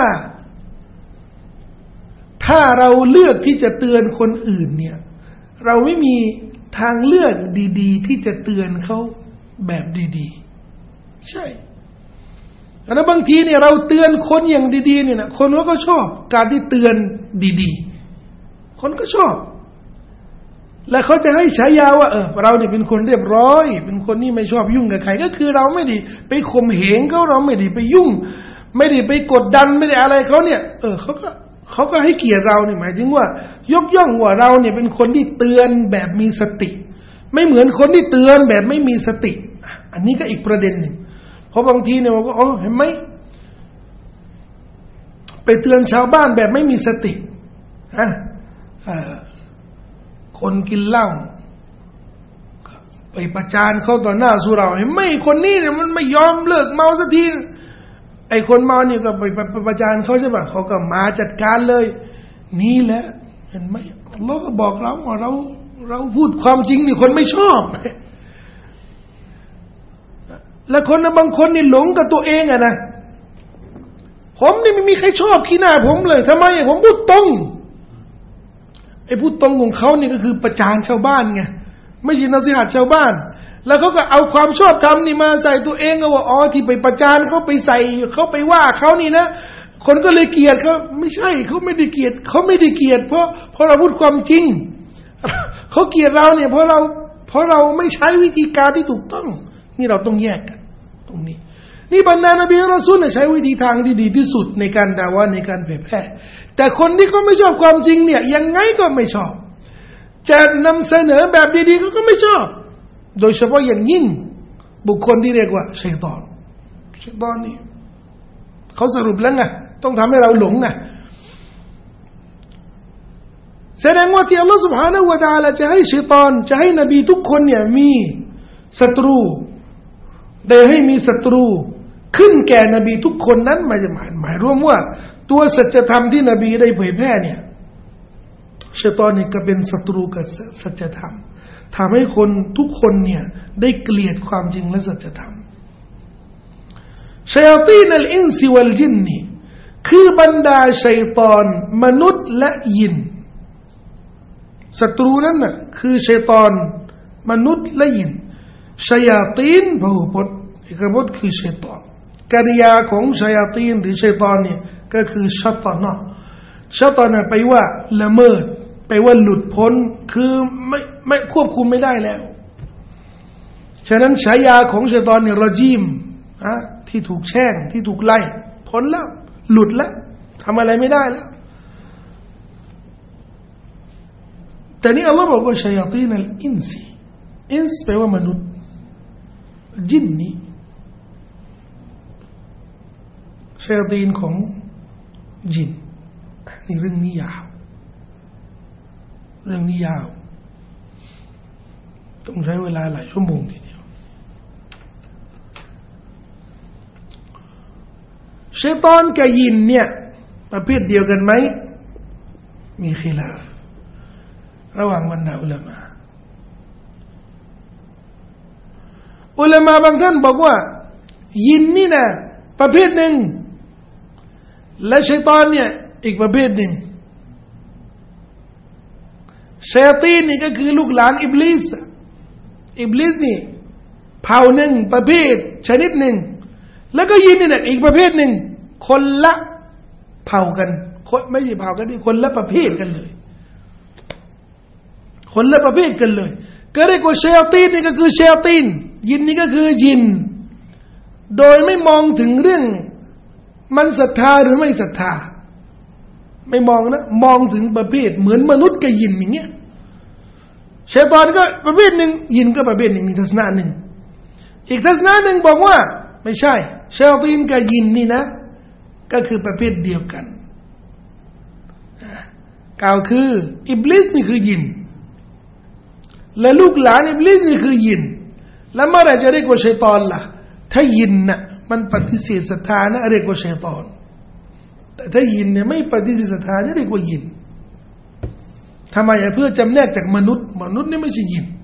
ถ้าเราเลือกที่จะเตือนคนอื่นเนี่ยเราไม่มีทางเลือกดีๆที่จะเตือนเขาแบบดีๆใช่แล้วบางทีเนี่ยเราเตือนคนอย่างดีๆเนี่ยนะคนเขาก็ชอบการที่เตือนดีๆคนก็ชอบและเขาจะให้ฉายาว่าเออเราเนี่ยเป็นคนเรียบร้อยเป็นคนนี่ไม่ชอบยุ่งกับใครก็คือเราไม่ได้ไปข่มเหงเขาเราไม่ได้ไปยุ่งไม่ได้ไปกดดันไม่ได้อะไรเขาเนี่ยเออเขาก็เขาก็ให้เกียรติเราเนี่ยหมายถึงว่ายกย่องว่าเราเนี่ยเป็นคนที่เตือนแบบมีสติไม่เหมือนคนที่เตือนแบบไม่มีสติอันนี้ก็อีกประเด็นหนึ่งเพราะบางทีเนี่ยเราก็อ๋อเห็นไหมไปเตือนชาวบ้านแบบไม่มีสติอ่ะคนกินเหล้าไปประจานเขาต่อหน้าสู่เราเห็นไหมคนนี้เนี่ยมันไม่ยอมเลิกเมาสักทีไอ้คนเมาเนี่ยก็ไปประจานเขาใช่ป่ะเขาก็มาจัดการเลยนี่แหละเห็นไหมอัลเลาะห์ก็บอกเราว่าเราเราพูดความจริงนี่คนไม่ชอบและคนนะบางคนนี่หลงกับตัวเองอะนะผมนี่ไม่มีใครชอบขี้หน้าผมเลยทำไมผมพูดตรงไอ้พูดตรงของเขานี่ก็คือประจานชาวบ้านไงไม่ใช่นักสิหัดชาวบ้านแล้วเขาก็เอาความชอบธรรมนี่มาใส่ตัวเองก็ว่าอ๋อที่ไปประจานเขาไปใส่เขาไปว่าเขานี่นะคนก็เลยเกลียดเขาไม่ใช่เขาไม่ได้เกลียดเขาไม่ได้เกลียดเพราะเพราะเราพูดความจริงเขาเกลียดเราเนี่ยเพราะเราเพราะเราไม่ใช้วิธีการที่ถูกต้องนี่เราต้องแยกกันตรงนี้นี่บรรดานบีรอซูลเนี่ยใช้วิธีทางที่ดีที่สุดในการด่าว่าในการเผยแพร่แต่คนที่เขาไม่ชอบความจริงเนี่ยยังไงก็ไม่ชอบจะนำเสนอแบบดีๆเขาก็ไม่ชอบโดยเฉพาะอย่างยิ่งบุคคลที่เรียกว่าชัยฏอนชัยฏอนนี่เขาสรุปแล้วไงต้องทำให้เราหลงไงแสดงว่าที่อัลลอฮฺ سبحانه และ تعالى จะให้ชัยฏอนจะให้นบีทุกคนเนี่ยมีศัตรูได้ให้มีศัตรูขึ้นแก่นบีทุกคนนั้นหมายหมายหมายรวมว่าตัวสัจธรรมที่นบีได้เผยแพร่เนี่ยชัยฏอนนี่ก็เป็นศัตรูกับสัจธรรมทำให้คนทุกคนเนี่ยได้เกลียดความจริงและสัจธรรมชัยฏอนอัลอินซิวัลจินนี่คือบรรดาชัยฏอนมนุษย์และยินศัตรูนั้นน่ะคือชัยฏอนมนุษย์และยินชัยฏอนพหูพจน์อีกพจน์คือชัยฏอนกริยาของชัยฏอนหรือชัยฏอนเนี่ยก็คือชัตนะชัตนะไปว่าละเมิดไปว่าหลุดพ้นคือไม่ไม่ควบคุมไม่ได้แล้วฉะนั้นฉายาของชัยฏอนเนี่ยรจีมอะที่ถูกแช่งที่ถูกไล่พ้นแล้วหลุดแล้วทำอะไรไม่ได้แล้วแต่นี่อัลลอฮ์บอกว่าชัยฏอนอัลอินซีอินส์แปลว่ามนุษย์จินนี่ชัยฏอนของจินนี่เรื่องนี้ยาวเรื่องนี้ยาวต้องใช้เวลาหลายชั่วโมงทีเดียวชัยฏอนกับยินเนี่ยประเภทเดียวกันไหมมีkhiลาฟระหว่างบรรดาอุลามะอุลามะบางท่านบอกว่ายินนี่นะประเภทหนึ่งและชัยฏอนเนี่ยอีกประเภทหนึ่งชัยฏอนนี่ก็คือลูกหลานอิบลิสอิบลิสนี่เผ่าหนึ่งประเภทชนิดหนึ่งแล้วก็ยินนี่แหละอีกประเภทหนึ่งคนละเผ่ากันคนไม่ใช่เผ่ากันนี่คนละประเภทกันเลยคนละประเภทกันเลยก็เรียกว่าชัยฏอนนี่ก็คือชัยฏอนยินนี่ก็คือยินโดยไม่มองถึงเรื่องมันศรัทธาหรือไม่ศรัทธาไม่มองนะมองถึงประเภทเหมือนมนุษย์กับยินอย่างเงี้ยชัยฏอนก็ประเภทหนึ่งยินก็ประเภทหนึ่งมีทัศนะหนึ่งอีกทัศนะหนึ่งบอกว่าไม่ใช่ชัยฏอนกับยินนี่นะก็คือประเภทเดียวกันกล่าวคืออิบลิสนี่คือยินและลูกหลานอิบลิสนี่คือยินแล้วเมื่อไรจะเรียกว่าชัยฏอนล่ะถ้ายินน่ะมันปฏิเสธศรัทธานะเรียกว่าชัยฏอนแต่ถ้ายินเนี่ยไม่ปฏิเสธศรัทธาเนี่ยเรียกว่ายินทำไมเพื่อจำแนกจากมนุษย์มนุษย์นี่ไม่ใช่ยิน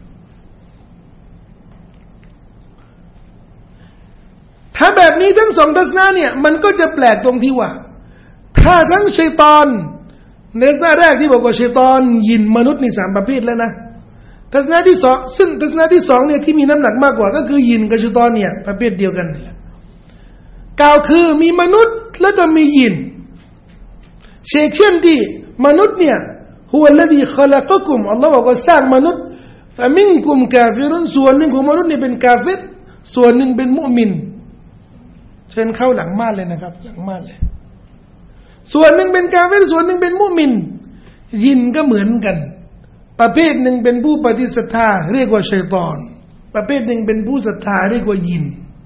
ถ้าแบบนี้ทั้งสองทัศนะเนี่ยมันก็จะแปลกตรงที่ว่าถ้าทั้งชัยฏอนในทัศนะแรกที่บอกว่าชัยฏอนยินมนุษย์นี่สามประเภทแล้วนะทัศนะที่สองซึ่งทัศนะที่สองเนี่ยที่มีน้ำหนักมากกว่าก็คือยินกับชัยฏอนเนี่ยประเภทเดียวกันนี่แหละกล่าวคือมีมนุษย์แล้วก็มียินเช่นเช่นที่มนุษย์เนี่ยهو الذي خلقكم อัลลอฮ์บอกว่าสร้างมนุษย์ فمنكم كافر ส่วนหนึ่งของมนุษย์นี่เป็นกาเฟรส่วนหนึ่งเป็นมุมินเชิญเข้าหลังม่านเลยนะครับหลังม่านเลยส่วนหนึ่งเป็นกาเฟรส่วนหนึ่งเป็นมุมินยินก็เหมือนกันประเภทหนึ่งเป็นผู้ปฏิศรัทธาเรียกว่าชัยฏอนประเภทหนึ่งเป็นผู้ศรัทธาเรียกว่ายิน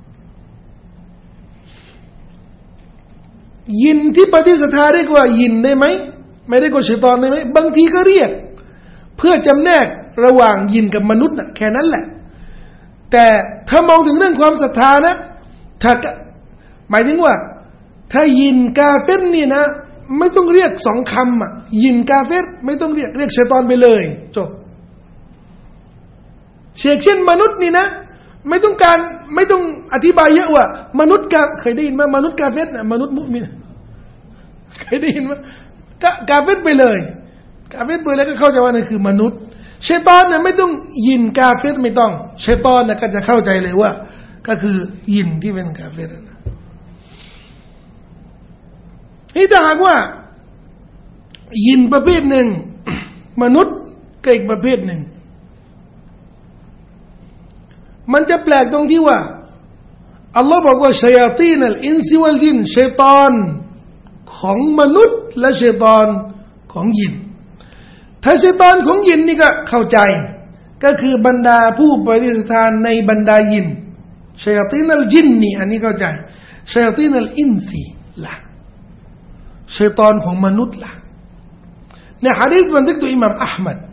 ยินที่ปฏิศรัทธาเรียกว่ายินได้ไหมไม่ได้กว่าชัยฏอนได้ไหมบางทีก็เรียกเพื่อจำแนกระหว่างยินกับมนุษย์นะแค่นั้นแหละแต่ถ้ามองถึงเรื่องความศรัทธานะถ้าหมายถึงว่าถ้ายินกาเฟรนี่นะไม่ต้องเรียกสองคำอ่ะยินกาเฟรไม่ต้องเรียกเรียกชัยฏอนไปเลยจบเช่นเช่นมนุษย์นี่นะไม่ต้องการไม่ต้องอธิบายเยอะว่ามนุษย์กาเคยได้ยินไหมมนุษย์กาเฟรนะมนุษย์มุมินเคยได้ยินไหมก็กาเฟรไปเลยกาเฟรไปเลยก็เข้าใจว่านั่นคือมนุษย์ชัยฏอนเนี่ยไม่ต้องยินกาเฟรไม่ต้องชัยฏอนเนี่ยก็จะเข้าใจเลยว่าก็คือยินที่เป็นกาเฟรนะนี่ถ้าหากว่ายินประเภทหนึ่งมนุษย์ก็อีกประเภทหนึ่งมันจะแปลกตรงที่ว่าอัลลอฮ์บอกว่าชัยาตีนอัลอินซิวัลจินชัยฏอนของมนุษย์และชัยฏอนของยินถ้าชัยฏอนของยินนี่ก็เข้าใจก็คือบรรดาผู้ปฏิสถานในบรรดายินชัยาตีนอัลจินนี่อันนี้เข้าใจชัยาตีนอัลอินซีล่ะชัยฏอนของมนุษย์ล่ะในหะดีษบันทึกโดยอิหม่ามอะห์มัด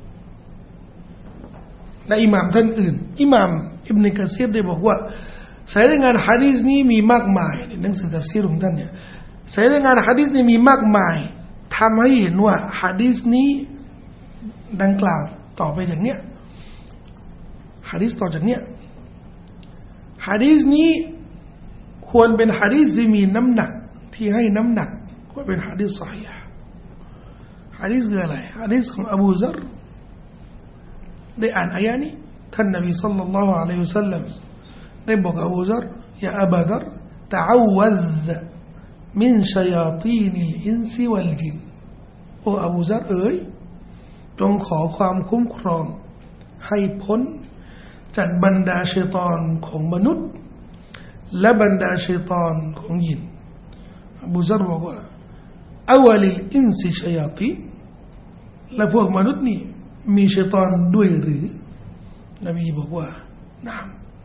และอิหม่ามท่านอื่นอิหม่ามอิบนุกะซีรได้บอกว่าสายรายงานหะดีษนี้มีมากมายในหนังสือตัฟซีรของท่านเนี่ยสายรายงานหะดีษนี้มีมากมายทำให้เห็นว่าหะดีษนี้ดังกล่าวต่อไปอย่างเนี้ยหะดีษต่อจากเนี้ยหะดีษนี้ควรเป็นหะดีษที่มีน้ำหนักที่ให้น้ำหนักควรเป็นหะดีษซอฮีฮ์หะดีษคืออะไรหะดีษของอบูซัรได้อ่านอายะนี้ท่านนบีศ็อลลัลลอฮุอะลัยฮิวะซัลลัมได้บอกอบูซัรยาอบูซัรตะอาวะซมินชัยาตีนิลอินซิวัลจินโอ้อบูซัรเอ๋ยจงขอความคุ้มครองให้พ้นจากบรรดาชัยฏอนของมนุษย์และบรรดาชัยฏอนของยินอบูซัรบอกว่าอวลิลอินซิชัยาตีนและพวกมนุษย์นี่มีชัยฏอนด้วยหรือนบีบอกว่านะ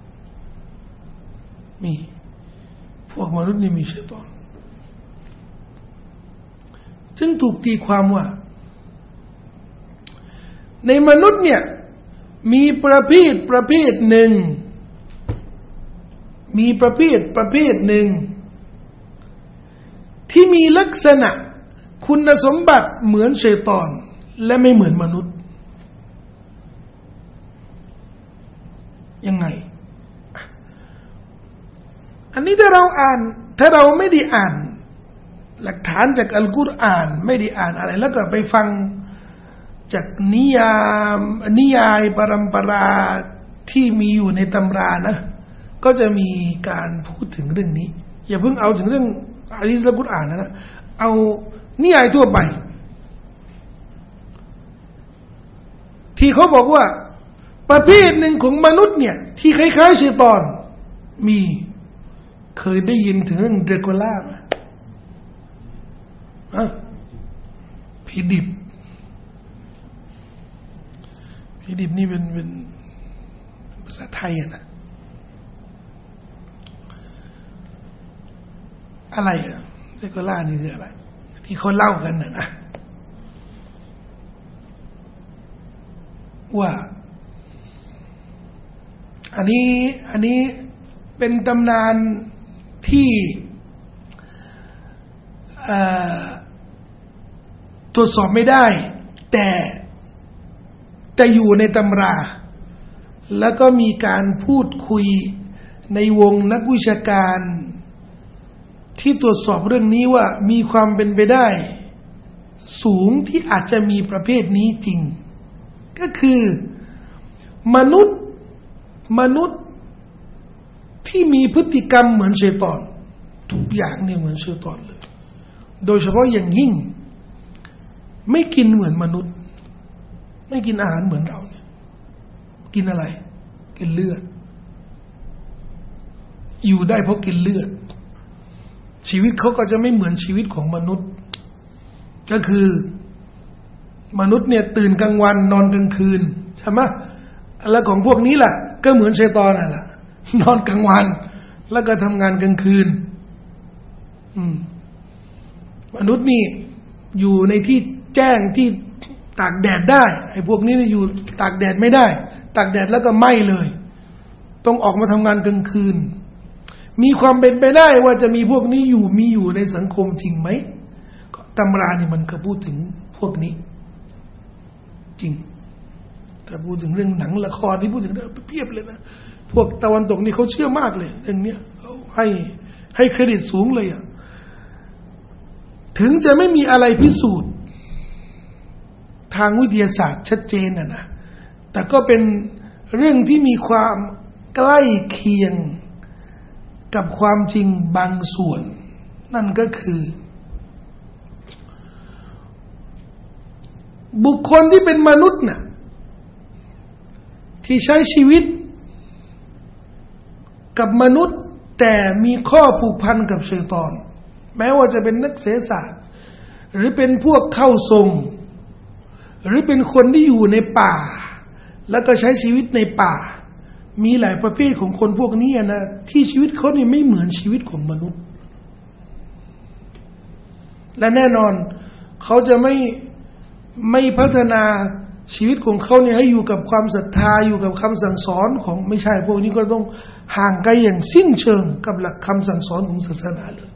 มีพวกมนุษย์นี่มีชัยฏอนจึงถูกตีความว่าในมนุษย์เนี่ยมีประเภทประเภทหนึ่งมีประเภทประเภทหนึ่งที่มีลักษณะคุณสมบัติเหมือนชัยฏอนและไม่เหมือนมนุษย์ยังไงอันนี้ถ้าเราอ่านถ้าเราไม่ได้อ่านหลักฐานจากอัลกุรอานไม่ได้อ่านอะไรแล้วก็ไปฟังจากนิยามนิยายปรัมปราที่มีอยู่ในตำรานะก็จะมีการพูดถึงเรื่องนี้อย่าเพิ่งเอาถึงเรื่องอะดีษและกุรอานนะเอานิยายทั่วไปที่เขาบอกว่าประเภทหนึ่งของมนุษย์เนี่ยที่คล้ายๆชัยฏอนมีเคยได้ยินถึงเรื่องเดรโกล่าไหมอ่ะผีดิบผีอิดิบนี่เป็นเป็นภาษาไทยนะอะไรอะเรโกล่านี่คืออะไรที่เขาเล่ากันนะนะว่าอันนี้อันนี้เป็นตำนานที่ตรวจสอบไม่ได้แต่แต่อยู่ในตำราแล้วก็มีการพูดคุยในวงนักวิชาการที่ตรวจสอบเรื่องนี้ว่ามีความเป็นไปได้สูงที่อาจจะมีประเภทนี้จริงก็คือมนุษย์มนุษย์ที่มีพฤติกรรมเหมือนชัยฏอนทุกอย่างเนี่ยเหมือนชัยฏอนเลยโดยเฉพาะอย่างยิ่งไม่กินเหมือนมนุษย์ไม่กินอาหารเหมือนเราเนี่ยกินอะไรกินเลือดอยู่ได้เพราะกินเลือดชีวิตเขาก็จะไม่เหมือนชีวิตของมนุษย์ก็คือมนุษย์เนี่ยตื่นกลางวันนอนกลางคืนใช่ไหมแล้วของพวกนี้ล่ะก็เหมือนชัยฏอนน่ะล่ะนอนกลางวันแล้วก็ทำงานกลางคืนอืมมนุษย์นี่อยู่ในที่แจ้งที่ตากแดดได้ไอ้พวกนี้เนี่ยอยู่ตากแดดไม่ได้ตากแดดแล้วก็ไหม้เลยต้องออกมาทำงานกลางคืนมีความเป็นไปได้ว่าจะมีพวกนี้อยู่มีอยู่ในสังคมจริงไหมตำรานี่มันก็พูดถึงพวกนี้จริงแต่พูดถึงเรื่องหนังละครนี่พูดถึงเพียบเลยนะพวกตะวันตกนี่เขาเชื่อมากเลยเรื่องนี้เขาให้ให้เครดิตสูงเลยอ่ะถึงจะไม่มีอะไรพิสูจน์ทางวิทยาศาสตร์ชัดเจนน่ะนะแต่ก็เป็นเรื่องที่มีความใกล้เคียงกับความจริงบางส่วนนั่นก็คือบุคคลที่เป็นมนุษย์น่ะที่ใช้ชีวิตกับมนุษย์แต่มีข้อผูกพันกับชัยฏอนแม้ว่าจะเป็นนักเศรษฐศาสตร์หรือเป็นพวกเข้าทรงหรือเป็นคนที่อยู่ในป่าแล้วก็ใช้ชีวิตในป่ามีหลายประเภทของคนพวกนี้นะที่ชีวิตเขาเนี่ยไม่เหมือนชีวิตของมนุษย์และแน่นอนเขาจะไม่ไม่พัฒนาชีวิตของเขาเนี่ยให้อยู่กับความศรัทธาอยู่กับคำสั่งสอนของไม่ใช่พวกนี้ก็ต้องห่างไกลอย่างสิ้นเชิงกับหลักคำสั่งสอนของศาสนาเลย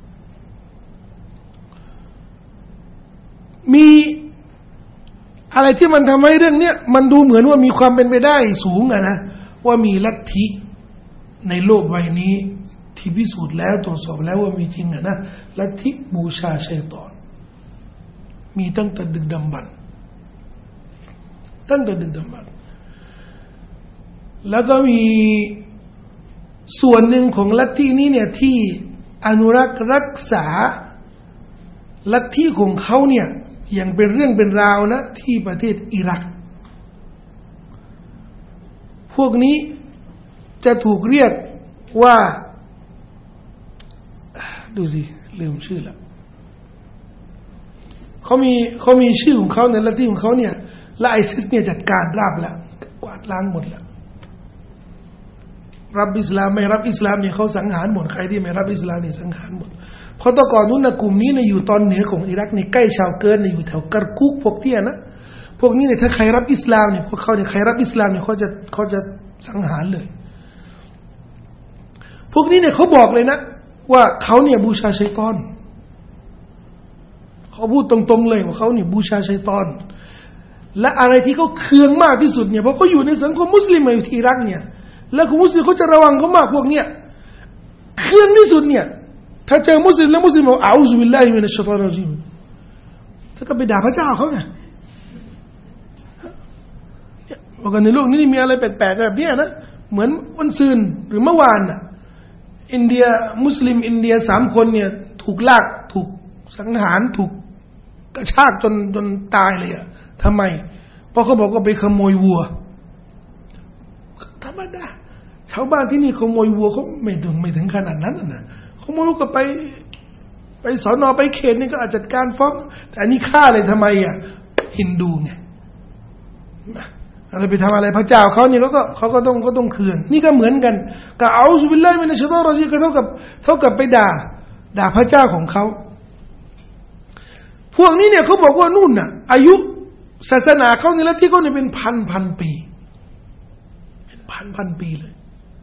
มีอะไรที่มันทำให้เรื่องเนี้ยมันดูเหมือนว่ามีความเป็นไปได้สูงอะนะว่ามีลัทธิในโลกใบนี้ที่พิสูจน์แล้วตรวจสอบแล้วว่ามีจริงอะนะลัทธิบูชาชัยฏอนมีตั้งแต่ดึกดำบรรพ์ตั้งแต่ดึกดำบรรพ์แล้วก็มีส่วนหนึ่งของลัทธินี้เนี่ยที่อนุรักษ์รักษาลัทธิของเขาเนี่ยอย่างเป็นเรื่องเป็นราวนะที่ประเทศอิรักพวกนี้จะถูกเรียกว่าดูสิลืมชื่อละเขามีเขามีชื่อของเขาในลัทธิของเขาเนี่ยและไอซิสเนี่ยจัดการราบแล้วกวาดล้างหมดแล้วรับอิสลามไม่รับอิสลามเนี่ยเขาสังหารหมดใครที่ไม่รับอิสลามเนี่ยสังหารหมดเพราะตอนก่อนนู้นนะกลุ่มนี้เนี่ยอยู่ตอนเหนือของอิรักในใกล้ชาวเกิร์ดเนี่ยอยู่แถวกัรคุกพวกเที่ยนะพวกนี้เนี่ยถ้าใครรับอิสลามเนี่ยพวกเขาเนี่ยใครรับอิสลามเนี่ยเขาจะเขาจะสังหารเลยพวกนี้เนี่ยเขาบอกเลยนะว่าเขาเนี่ยบูชาชัยฏอนเขาพูดตรงๆเลยว่าเขาเนี่ยบูชาชัยฏอนและอะไรที่เขาเคืองมากที่สุดเนี่ยเพราะเขาอยู่ในสังคมมุสลิมอยู่ที่อิรักเนี่ยแล้วคนมุสลิมเขาจะระวังเขามากพวกเนี้ยเคืองที่สุดเนี่ยถ้าเจอมุสลิมแล้วมุสลิมบอกอาอูซุบิลลาฮิมินัชชัยฏอนิรเราะญีมถ้าก็ไปด่าพระเจ้าเขาไงว่ากันในโลกนี้มีอะไรแปลกๆแบบนี้นะเหมือนวันซืนหรือเมื่อวานน่ะอินเดียมุสลิมอินเดียสามคนเนี่ยถูกลากถูกสังหารถูกกระชากจนจนตายเลยอ่ะทำไมเพราะเขาบอกว่าไปขโมยวัวธรรมดาชาวบ้านที่นี่ขโมยวัวเขาไม่ถึงไม่ถึงขนาดนั้นนะขโมยก็ไปไปสอนอไปเขตนี่ก็อาจจัดการฟ้องแต่อันนี้ฆ่าเลยทำไมอ่ะฮินดูไงอะไรไปทำอะไรพระเจ้าเขาเนี่ยเขาก็เขาก็ต้องก็ต้องเคืองนี่ก็เหมือนกันกับเอาซุบิลลาฮิมินัชชัยฏอนรอญีมก็เท่ากับเท่ากับไปด่าด่าพระเจ้าของเขาพวกนี้เนี่ยเขาบอกว่านู่นน่ะอายุศาสนาเขาเนี่ยละที่เขาเนี่ยเป็นพันพันปีเป็นพันพันปีเลย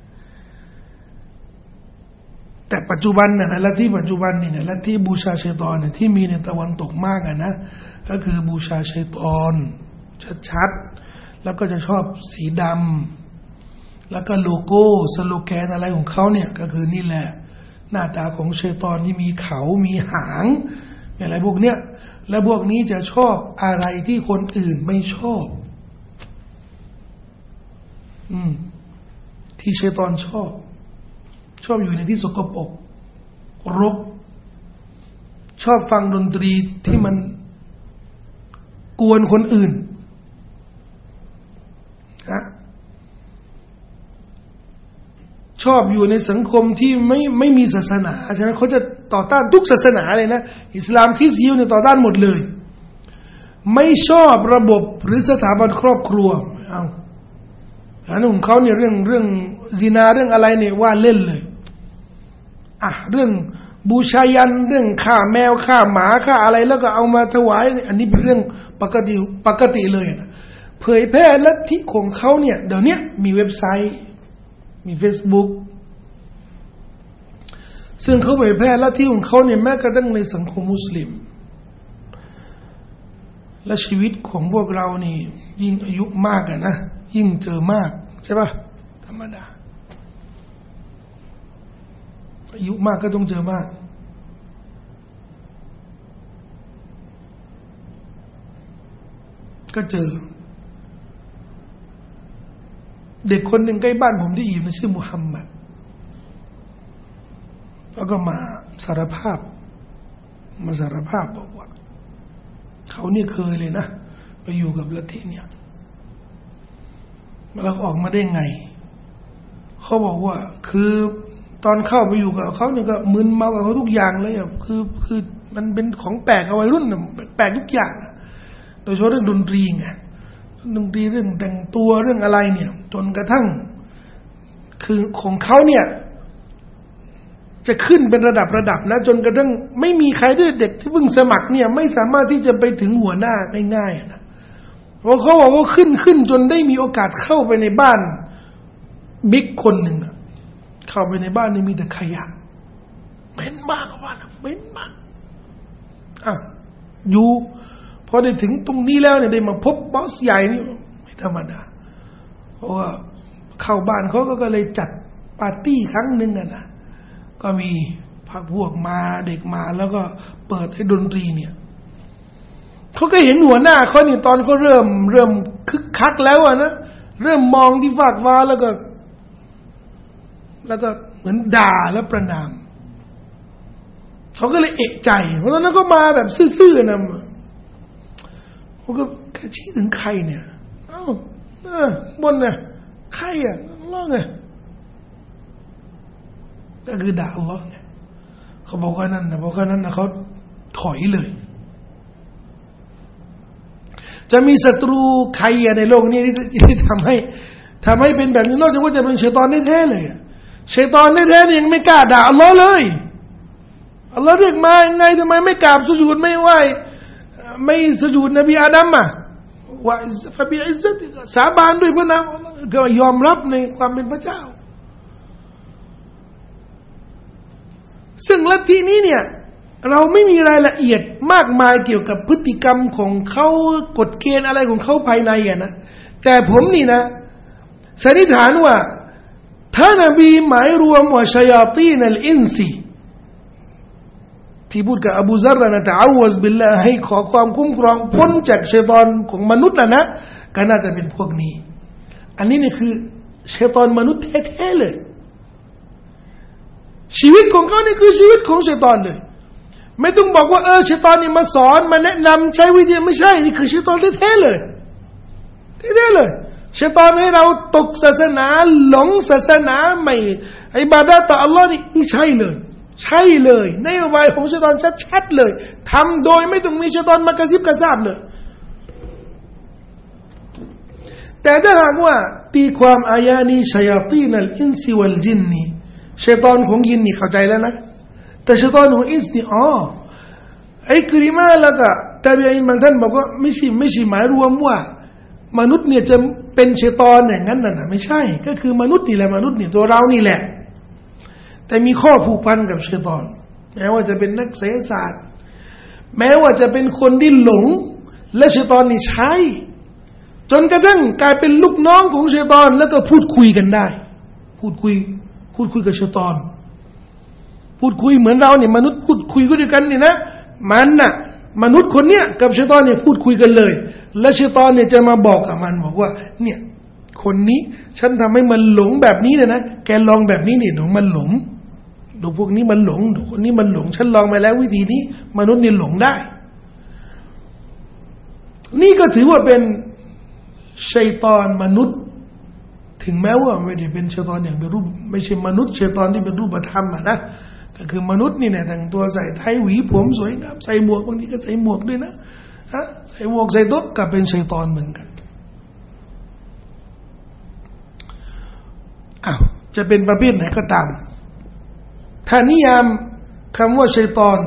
แต่ปัจจุบันเนี่ยละที่ปัจจุบันนี่เนี่ยละที่บูชาชัยฏอนเนี่ยที่มีในตะวันตกมากอ่ะนะก็คือบูชาชัยฏอนชัดๆแล้วก็จะชอบสีดำแล้วก็โลโก้สโลแกนอะไรของเขาเนี่ยก็คือนี่แหละหน้าตาของชัยฏอนที่มีเขามีหางอะไรพวกเนี้ยและพวกนี้จะชอบอะไรที่คนอื่นไม่ชอบอืมที่ชัยฏอนชอบชอบอยู่ในที่สกปรกรกชอบฟังดนตรีที่มันกวนคนอื่นนะชอบอยู่ในสังคมที่ไม่ไม่มีศาสนาฉะนั้นเขาจะต่อต้านทุกศาสนาเลยนะอิสลามคริสต์ยิวเนี่ยต่อต้านหมดเลยไม่ชอบระบบหรือสถาบันครอบครัวเอาอันนั้นของเขาเนี่ยเรื่องเรื่องซินาเรื่องอะไรเนี่ยว่าเล่นเลยอ่ะเรื่องบูชายันเรื่องฆ่าแมวฆ่าหมาฆ่าอะไรแล้วก็เอามาถวายอันนี้เป็นเรื่องปกติปกติเลยนะเผยแพร่ลัทธิของเขาเนี่ยเดี๋ยวนี้มีเว็บไซต์มี Facebook ซึ่งเขาเผยแพร่ลัทธิของเขาเนี่ยแม้กระทั่งในสังคมมุสลิมและชีวิตของพวกเรานี่ยิ่งอายุมากอะนะยิ่งเจอมากใช่ป่ะธรรมดาอายุมากก็ต้องเจอมากก็เจอเด็กคนหนึ่งใกล้บ้านผมที่อียิปต์ชื่อมุฮัมมัดแล้วก็มาสารภาพมาสารภาพบอกว่าเขาเนี่ยเคยเลยนะไปอยู่กับลัทธิเนี่ยแล้วออกมาได้ไงเขาบอกว่าคือตอนเข้าไปอยู่กับเขาเนี่ยก็มึนเมากับเขาทุกอย่างเลยอ่ะคือคือมันเป็นของแปลกเอาไว้รุ่นแปลกทุกอย่างโดยเฉพาะเรื่องดนตรีไงดนตรีเรื่องแต่งตัวเรื่องอะไรเนี่ยจนกระทั่งคือของเขาเนี่ยจะขึ้นเป็นระดับระดับนะจนกระทั่งไม่มีใครด้วยเด็กที่เพิ่งสมัครเนี่ยไม่สามารถที่จะไปถึงหัวหน้าง่ายๆนะเพราะเขาบอกว่าขึ้นขึ้นจนได้มีโอกาสเข้าไปในบ้านบิ๊กคนหนึ่งเข้าไปในบ้านนี่มีแต่ขยะเป็นมากว่าเป็นมากอ่ะอยู่พอได้ถึงตรงนี้แล้วเนี่ยได้มาพบบอสใหญ่นี่ไม่ธรรมดาเพราะว่าเข้าบ้านเขาก็เลยจัดปาร์ตี้ครั้งหนึ่งอะนะก็มีพรรคพวกมาเด็กมาแล้วก็เปิดให้ดนตรีเนี่ยเขาก็เห็นหัวหน้าเขานี่ตอนเขาเริ่มเริ่มคึกคักแล้วอะนะเริ่มมองที่ฟากฟ้าแล้วก็แล้วก็เหมือนด่าแล้วประนามเขาก็เลยเอะใจเพราะตอนนั้นก็มาแบบซื่อๆนะเขาก็แค่ชี้ถึงใครเนี่ยเอ้าเออบนเนี่ยใครอ่ะร้องไงก็คือด่าอัลลอฮ์ไงเขาบอกว่านั่นนะบอกว่านั่นนะเขาถอยเลยจะมีศัตรูใครในโลกนี้ที่ที่ทำให้ทำให้เป็นแบบนี้นอกจากว่าจะเป็นชัยฏอนแท้ๆเลยชัยฏอนแท้ๆยังไม่กล้าด่าอัลลอฮ์เลยอัลลอฮ์เรียกมายังไงทำไมไม่กราบสุญูดไม่ไหวไม่สุญูดนบีอาดัมอ่ะว่าฟะบิอิซซะติสาบานด้วยพระนามก็ยอมรับในความเป็นพระเจ้าซึ่งลัทธินี้เนี่ยเราไม่มีรายละเอียดมากมายเกี่ยวกับพฤติกรรมของเขากฎเกณฑ์อะไรของเขาภายในอ่ะนะแต่ผมนี่นะสันนิษฐานว่าท่านนบีหมายรวมว่าชัยาตีนอัลอินซีที่พูดกับอบูซัรนะตะอาวซบิลลาห์ให้ขอความคุ้มครองพ้นจากชัยฏอนของมนุษย์นะนะก็น่าจะเป็นพวกนี้อันนี้นี่คือชัยฏอนมนุษย์แท้ๆเลยชีวิตของเขานี่คือชีวิตของชัยฏอนเลยไม่ต้องบอกว่าเออชัยฏอนนี่มาสอนมาแนะนำใช้วิธีไม่ใช่นี่คือชัยฏอนแท้ๆเลยแท้ๆเลยชัยฏอนให้เราตกศาสนาหลงศาสนาไม่อิบาดะห์ต่ออัลลอฮ์นี่นี่ใช่เลยใช่เลยนโยบายของชัยฏอนชัดๆเลยทำโดยไม่ต้องมีชัยฏอนมากระซิบกระซาบเลยแต่ถ้าหากว่าตีความอายะนี้ชัยาตีนัลอินซิวัลจินนี่ชัยฏอนของยินนี่เข้าใจแล้วนะแต่ชัยฏอนของอินส์นี่อ๋อไอ้กริมาแล้วก็ตาบีอีนบางท่านบอกว่าไม่ใช่ไม่ใช่หมายรวมว่ามนุษย์เนี่ยจะเป็นชัยฏอนอย่างนั้นน่ะไม่ใช่ก็คือมนุษย์นี่แหละมนุษย์นี่ตัวเรานี่แหละแต่มีข้อผูกพันกับชัยฏอนแม้ว่าจะเป็นนักเศรษฐศาสตร์แม้ว่าจะเป็นคนที่หลงและชัยฏอนนี่ใช้จนกระทั่งกลายเป็นลูกน้องของชัยฏอนแล้วก็พูดคุยกันได้พูดคุยพูดคุยกับชัยฏอนพูดคุยเหมือนเราเนี่ยมนุษย์พูดคุยกันด้วยกันนี่นะมันน่ะมนุษย์คนเนี้ยกับชัยฏอนเนี่ยพูดคุยกันเลยและชัยฏอนเนี่ยจะมาบอกกับมันบอกว่าเนี่ยคนนี้ฉันทำให้มันหลงแบบนี้เลยนะแกลองแบบนี้นี่หนูมันหลงดูพวกนี้มันหลงดูคนนี้มันหลงฉันลองมาแล้ววิธีนี้มนุษย์เนี่ยหลงได้นี่ก็ถือว่าเป็นชัยฏอนมนุษย์ถึงแม้ว่าไม่ได้เป็นชัยฏอนอย่างเป็นรูปไม่ใช่มนุษย์ชัยฏอนที่เป็นรูปธรรมอ่ะนะก็คือมนุษย์นี่เนี่ยแต่งตัวใส่ไทยหวีผมสวยงามใส่หมวกบางทีก็ใส่หมวกด้วยนะฮะใส่หมวกใส่ตุ๊กก็เป็นชัยฏอนเหมือนกันอ้าวจะเป็นประเภทไหนก็ตามถ้านิยามคำว่าชัยฏอน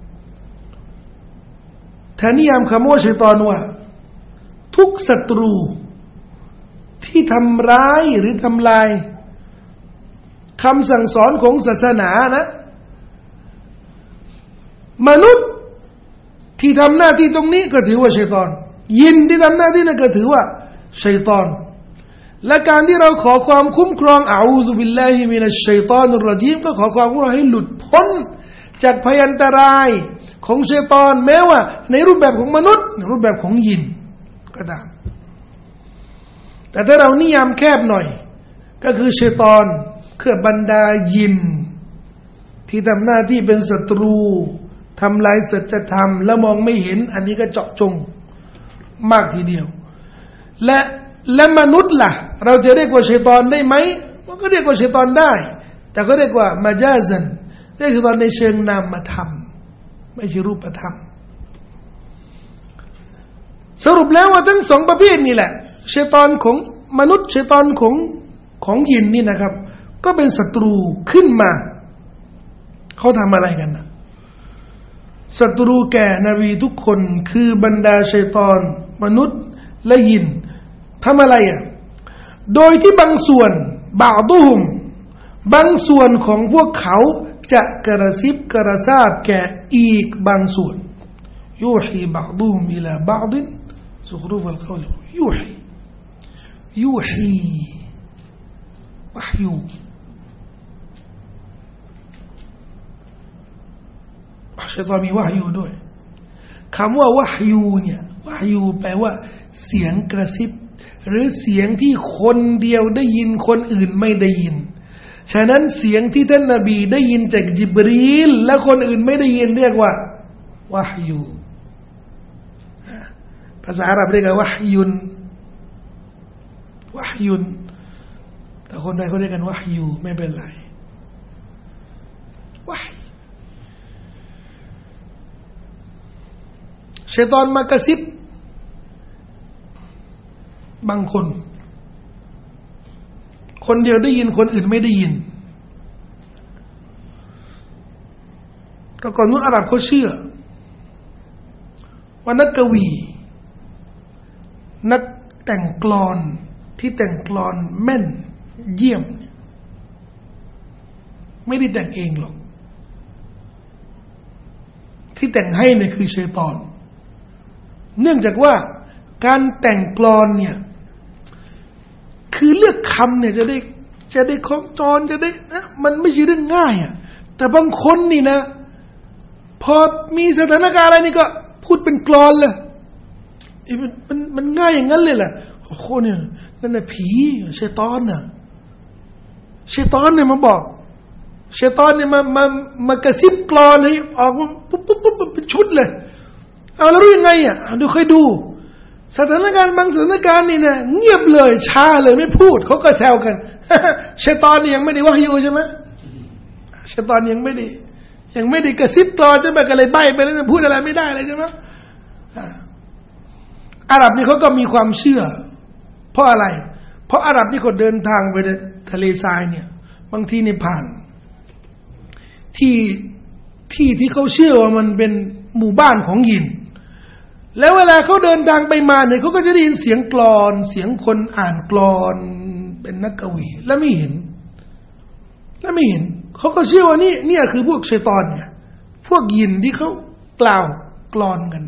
ถ้านิยามคำว่าชัยฏอนว่าทุกศัตรูที่ทำร้ายหรือทำลายคำสั่งสอนของศาสนานะมนุษย์ที่ทำหน้าที่ตรงนี้ก็ถือว่าชัยฏอนยินที่ทำหน้าที่นั้นก็ถือว่าชัยฏอนและการที่เราขอความคุ้มครองอะอูซุบิลลาฮิมินัชชัยฏอนิรเราะญีมก็ขอความคุ้มครองให้หลุดพ้นจากพยันตรายของชัยฏอนแม้ว่าในรูปแบบของมนุษย์ในรูปแบบของยินก็ตามแต่ถ้าเรานิยามแคบหน่อยก็คือชัยฏอนคือบรรดายินที่ทำหน้าที่เป็นศัตรูทำลายสัจธรรมและมองไม่เห็นอันนี้ก็เจาะจงมากทีเดียวและและมนุษย์ล่ะเราจะเรียกว่าชัยฏอนได้ไหมมันก็เรียกว่าชัยฏอนได้แต่ก็เรียกว่ามาญาซันเรียกชัยฏอนในเชิงนามธรรมไม่ใช่รูปธรรมสรุปแล้วว่าทั้งสองประเภทนี่แหละชัยฏอนของมนุษย์ชัยฏอนของของยินนี่นะครับก็เป็นศัตรูขึ้นมาเขาทำอะไรกันนะศัตรูแก่นบีทุกคนคือบรรดาชัยฏอนมนุษย์และยินทำอะไรอ่ะโดยที่บางส่วนบาดุฮุมบางส่วนของพวกเขาจะกระซิบกระซาบแก่อีกบางส่วนยูฮีบาดุฮุมอิลาบาดินซุครูฟัลกอลยูฮียูฮีวะฮยูชัยฏอนมีวะฮยูด้วยคำว่าวะฮยูเนี่ยวะฮยูแปลว่าเสียงกระซิบหรือเสียงที่คนเดียวได้ยินคนอื่นไม่ได้ยินฉะนั้นเสียงที่ท่านนบีได้ยินจากญิบรีลและคนอื่นไม่ได้ยินเรียกว่าวะฮยูภาษาอาหรับเรียกว่าวะฮยุนวะฮยุนแต่คนไทยเขาเรียกกันวะฮยูไม่เป็นไรวะฮชัยฏอนมากระซิบบางคนคนเดียวได้ยินคนอื่นไม่ได้ยินแต่ก่อนนู้นอาหรับเขาเชื่อว่านักกวีนักแต่งกลอนที่แต่งกลอนแม่นเยี่ยมไม่ได้แต่งเองหรอกที่แต่งให้เนี่ยคือชัยฏอนเนื่องจากว่าการแต่งกลอนเนี่ยคือเลือกคำเนี่ยจะได้จะได้คล้องจองจะได้นะมันไม่ใช่เรื่องง่ายอ่ะแต่บางคนนี่นะพอมีสถานการณ์อะไรนี่ก็พูดเป็นกลอนเลยมันมันมันง่ายอย่างนั้นเลยแหละโอ้โหเนี่ยนั่นน่ะผีชัยฏอนน่ะชัยฏอนเนี่ยมาบอกชัยฏอนเนี่ยมามามากระซิบกลอนเลยออกมาปุ๊บปุ๊บปุ๊บเป็นชุดเลยเอาแล้วรู้ยังไงอ่ะดูค่อยดูสถานการณ์บางสถานการณ์นี่นะเงียบเลยช้าเลยไม่พูดเขาก็แซวกันชัยฏอนนี่ยังไม่ได้วะฮยูใช่ไหมชัยฏอนยังไม่ได้ยังไม่ได้กระซิบกลอนใช่ไหมก็เลยใบ้ไปแล้วพูดอะไรไม่ได้เลยใช่ไหมอาหรับนี่เขาก็มีความเชื่อเพราะอะไรเพราะอาหรับที่เขาเดินทางไปทะเลทรายเนี่ยบางทีเนี่ยผ่านที่ที่ที่เขาเชื่อว่ามันเป็นหมู่บ้านของยินแล้วเวลาเขาเดินทางไปมาเนี่ยเขาก็จะได้ยินเสียงกลอนเสียงคนอ่านกลอนเป็นนักกวีแล้วไม่เห็นแล้วไม่เห็นเขาก็เชื่อว่านี่เนี่ยคือพวกชัยฏอนเนี่ยพวกยินที่เขากล่าวกลอนกัน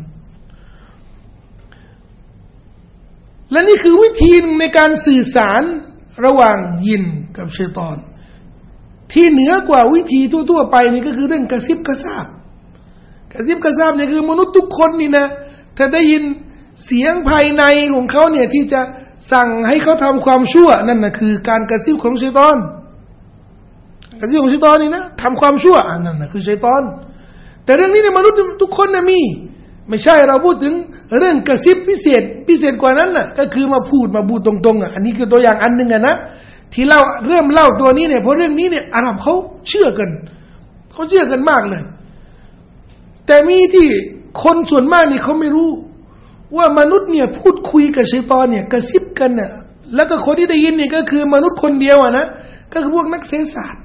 และนี่คือวิธีในการสื่อสารระหว่างยินกับชัยฏอนที่เหนือกว่าวิธีทั่วๆไปนี่ก็คือเรื่องกระซิบกระซาบกระซิบกระซาบเนี่ยคือมนุษย์ทุกคนนี่นะถ้าได้ยินเสียงภายในของเขาเนี่ยที่จะสั่งให้เขาทำความชั่วนั่นนะคือการกระซิบของชัยฏอนกระซิบของชัยฏอนนี่นะทำความชั่วนั่นนะคือชัยฏอนแต่เรื่องนี้เนี่ยมนุษย์ทุกคนนะมีไม่ใช่เราพูดถึงเรื่องกระซิบพิเศษพิเศษกว่านั้นน่ะก็คือมาพูดมาพูดตรงๆอ่ะอันนี้คือตัวอย่างอันนึงอ่ะนะที่เราเริ่มเล่าตัวนี้เนี่ยเพราะเรื่องนี้เนี่ยอาหรับเขาเชื่อกันเขาเชื่อกันมากเลยแต่มีที่คนส่วนมากนี่เขาไม่รู้ว่ามนุษย์เนี่ยพูดคุยกับชัยฏอนเนี่ยกระซิบกันน่ะแล้วก็คนที่ได้ยินเนี่ยก็คือมนุษย์คนเดียวอ่ะนะก็คือพวกนักเศรษฐศาสตร์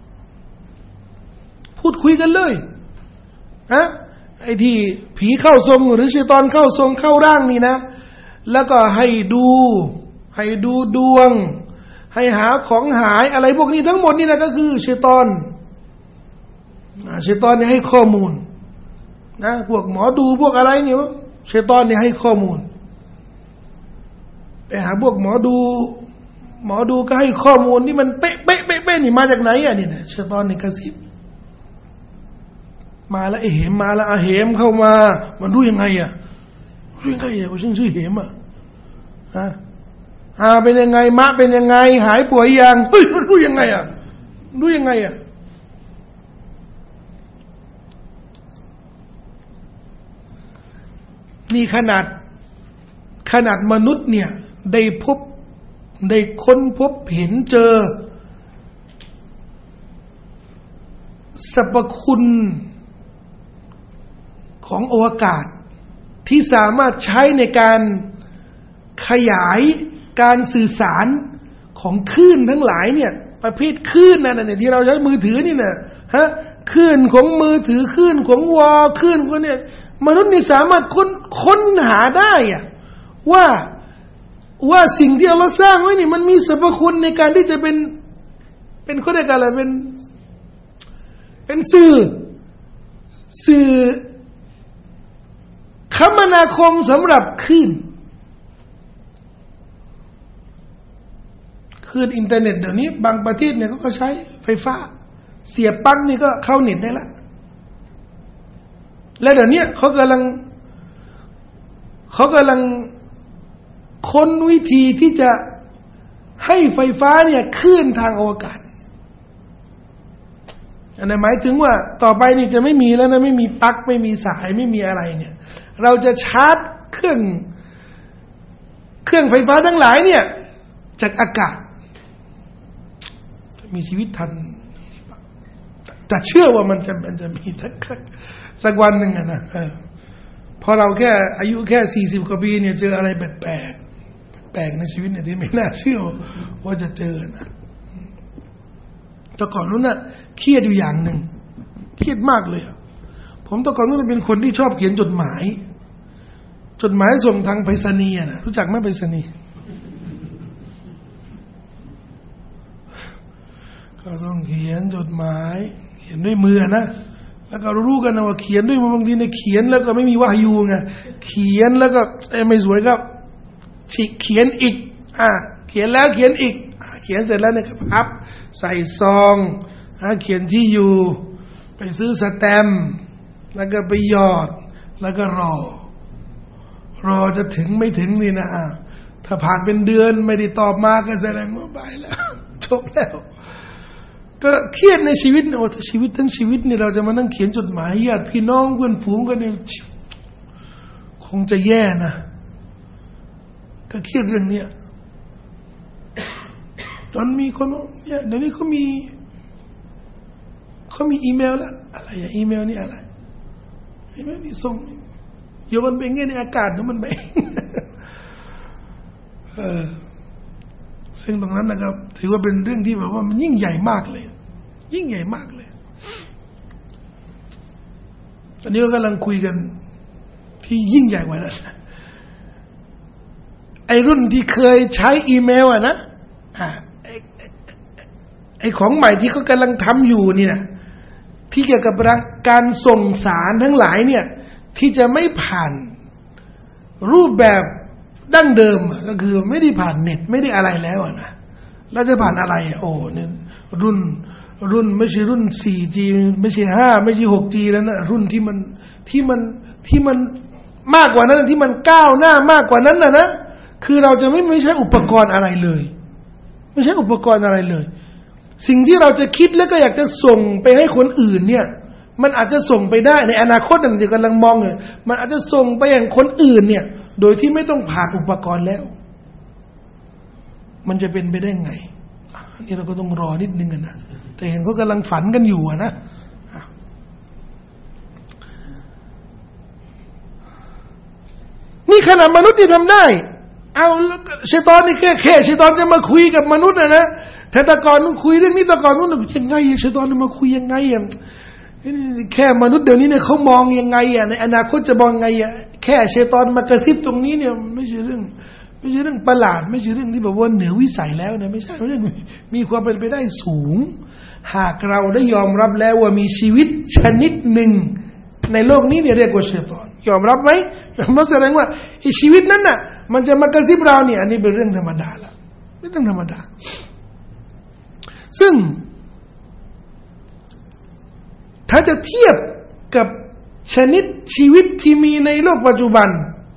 พูดคุยกันเลยนะไอ้ที่ผีเข้าทรงหรือชัยฏอนเข้าทรงเข้าร่างนี่นะแล้วก็ให้ดูให้ดูดวงให้หาของหายอะไรพวกนี้ทั้งหมดนี่นะก็คือชัยฏอนชัยฏอนเนี่ยให้ข้อมูลนะพวกหมอดูพวกอะไรเนี่ยชัยฏอนเนี่ยให้ข้อมูลไปหาพวกหมอดูหมอดูก็ให้ข้อมูลที่มันเป๊ะเป๊ะเป๊ะเป๊ะนี่มาจากไหนอ่ะนี่นะชัยฏอนนี่กระซิบมาแล้วไอ้เหมมาแล้วอาเหมเข้ามามันรู้ยังไงอ่ะรู้ยังไงอ่ะว่าชื่อชื่อเหมอ่ะฮะอาเป็นยังไงมะเป็นยังไงหายป่วยยังเฮ้ยมันรู้ยังไงอ่ะรู้ยังไงอ่ะนี่ขนาดขนาดมนุษย์เนี่ยได้พบได้ค้นพบเห็นเจอสรรพคุณของอวกาศที่สามารถใช้ในการขยายการสื่อสารของคลื่นทั้งหลายเนี่ยประเภทคลื่นนั่นน่ะที่เราใช้มือถือนี่น่ะฮะคลื่นของมือถือคลื่นของวอคลื่นพวกเนี่ยมนุษย์นี่สามารถค้นค้นหาได้อะว่าว่าสิ่งที่อัลเลาะห์สร้างไว้นี่มันมีสรรพคุณในการที่จะเป็นเป็นเขาเรียกอะไรเป็นเป็นสื่อสื่อคมนาคมสำหรับคลื่นคลื่นอินเทอร์เน็ตเดี๋ยวนี้บางประเทศเนี่ยเขาก็ใช้ไฟฟ้าเสียบปลั๊กนี่ก็เข้าเน็ตได้ละและเดี๋ยวนี้เขากำลังเขากำลังค้นวิธีที่จะให้ไฟฟ้าเนี่ยคลื่นทางอวกาศอันนั้นหมายถึงว่าต่อไปนี่จะไม่มีแล้วนะไม่มีปลั๊กไม่มีสายไม่มีอะไรเนี่ยเราจะชาร์จเครื่องเครื่องไฟฟ้าทั้งหลายเนี่ยจากอากาศจะมีชีวิตทันแต่เชื่อว่ามันจะมันจะมีสักสักวันหนึ่งอะนะพอเราแค่อายุแค่สี่สิบกว่าปีเนี่ยเจออะไรแปลกแปลกในชีวิตเนี่ยที่ไม่น่าเชื่อว่าจะเจอนะแต่ก่อนนู้นน่ะเครียดอยู่อย่างหนึ่งเครียดมากเลยผมแต่ก่อนนู้นเป็นคนที่ชอบเขียนจดหมายจดหมายส่งทางไปรษณีย์นะรู้จักไหมไปรษณีย์ก็ต้องเขียนจดหมายเขียนด้วยมือนะแล้วก็รู้กันนะว่าเขียนด้วยมือบางทีเนี่ยเขียนแล้วก็ไม่มีวายูไงเขียนแล้วก็ไม่สวยก็ฉีกเขียนอีกอ่ะเขียนแล้วเขียนอีกเขียนเสร็จแล้วเนี่ยก็พับใส่ซองเขียนที่อยู่ไปซื้อสแตมป์แล้วก็ไปหยอดแล้วก็รอรอจะถึงไม่ถึงนี่นะถ้าผ่านเป็นเดือนไม่ได้ตอบมาก็แสดงว่าไปแล้วจบแล้วก็เครียดในชีวิตโอ้แต่ชีวิตทั้งชีวิตนี่เราจะมานั่งเขียนจดหมายญาติพี่น้องเพื่อนฝูงกันเนี่ยคงจะแย่นะก็เครียดเรื่องเนี้ยตอนมีคนเนี่ยเดี๋ยวนี้เขามีเขามีอีเมลแล้วอะไรอะอีเมลนี่อะไรอีเมลนี่ส่งโยนไปเงี้ยในอากาศแล้วมันไปเออซึ่งตรงนั้นนะครับถือว่าเป็นเรื่องที่แบบว่ามันยิ่งใหญ่มากเลยยิ่งใหญ่มากเลยตอนนี้ก็กำลังคุยกันที่ยิ่งใหญ่กว่านั้นไอ้รุ่นที่เคยใช้อีเมลอ่ะนะอ่าไอ้ไอ้ของใหม่ที่เขากำลังทำอยู่นี่นะที่เกี่ยวกับการส่งสารทั้งหลายเนี่ยที่จะไม่ผ่านรูปแบบดั้งเดิมก็คือไม่ได้ผ่านเน็ตไม่ได้อะไรแล้วนะแล้วจะผ่านอะไรโอ้เนี่ยรุ่นรุ่นไม่ใช่รุ่น โฟร์จี ไม่ใช่ห้าไม่ใช่ หกจี แล้วนะรุ่นที่มันที่มันที่มันมากกว่านั้นที่มันก้าวหน้ามากกว่านั้นนะนะคือเราจะไม่ไม่ใช้อุปกรณ์อะไรเลยไม่ใช่อุปกรณ์อะไรเลยสิ่งที่เราจะคิดแล้วก็อยากจะส่งไปให้คนอื่นเนี่ยมันอาจจะส่งไปได้ในอนาคตนั่นที่กำลังมองอยู่มันอาจจะส่งไปอย่างคนอื่นเนี่ยโดยที่ไม่ต้องผ่านอุปกรณ์แล้วมันจะเป็นไปได้ไงอันนี้เราก็ต้องรอนิดนึงนะแต่เห็นเขากำลังฝันกันอยู่นะนี่ขนาดมนุษย์ที่ทำได้เอาชัยฏอนนี่แค่แค่ชัยฏอนจะมาคุยกับมนุษย์นะนะแต่ตะกอนนู้นคุยเรื่องนี้ตะกอนนู้นยังไงชัยฏอนมาคุยยังไงอ่ะแค่มนุษย์เดี๋ยวนี้เนี่ยเขามองยังไงอ่ะในอนาคตจะมองไงอ่ะแค่ชัยฏอนมากระซิบตรงนี้เนี่ยไม่ใช่เรื่องไม่ใช่เรื่องประหลาดไม่ใช่เรื่องที่แบบว่าเหนือวิสัยแล้วนะไม่ใช่เรื่องมีความเป็นไปได้สูงหากเราได้ยอมรับแล้วว่ามีชีวิตชนิดหนึ่งในโลกนี้เนี่ยเรียกว่าชัยฏอนยอมรับไหมยอมรับแสดงว่าไอ้ชีวิตนั้นน่ะมันจะมากระซิบเราเนี่ยอันนี้เป็นเรื่องธรรมดาแล้วเป็นเรื่องธรรมดาซึ่งถ้าจะเทียบกับชนิดชีวิตที่มีในโลกปัจจุบัน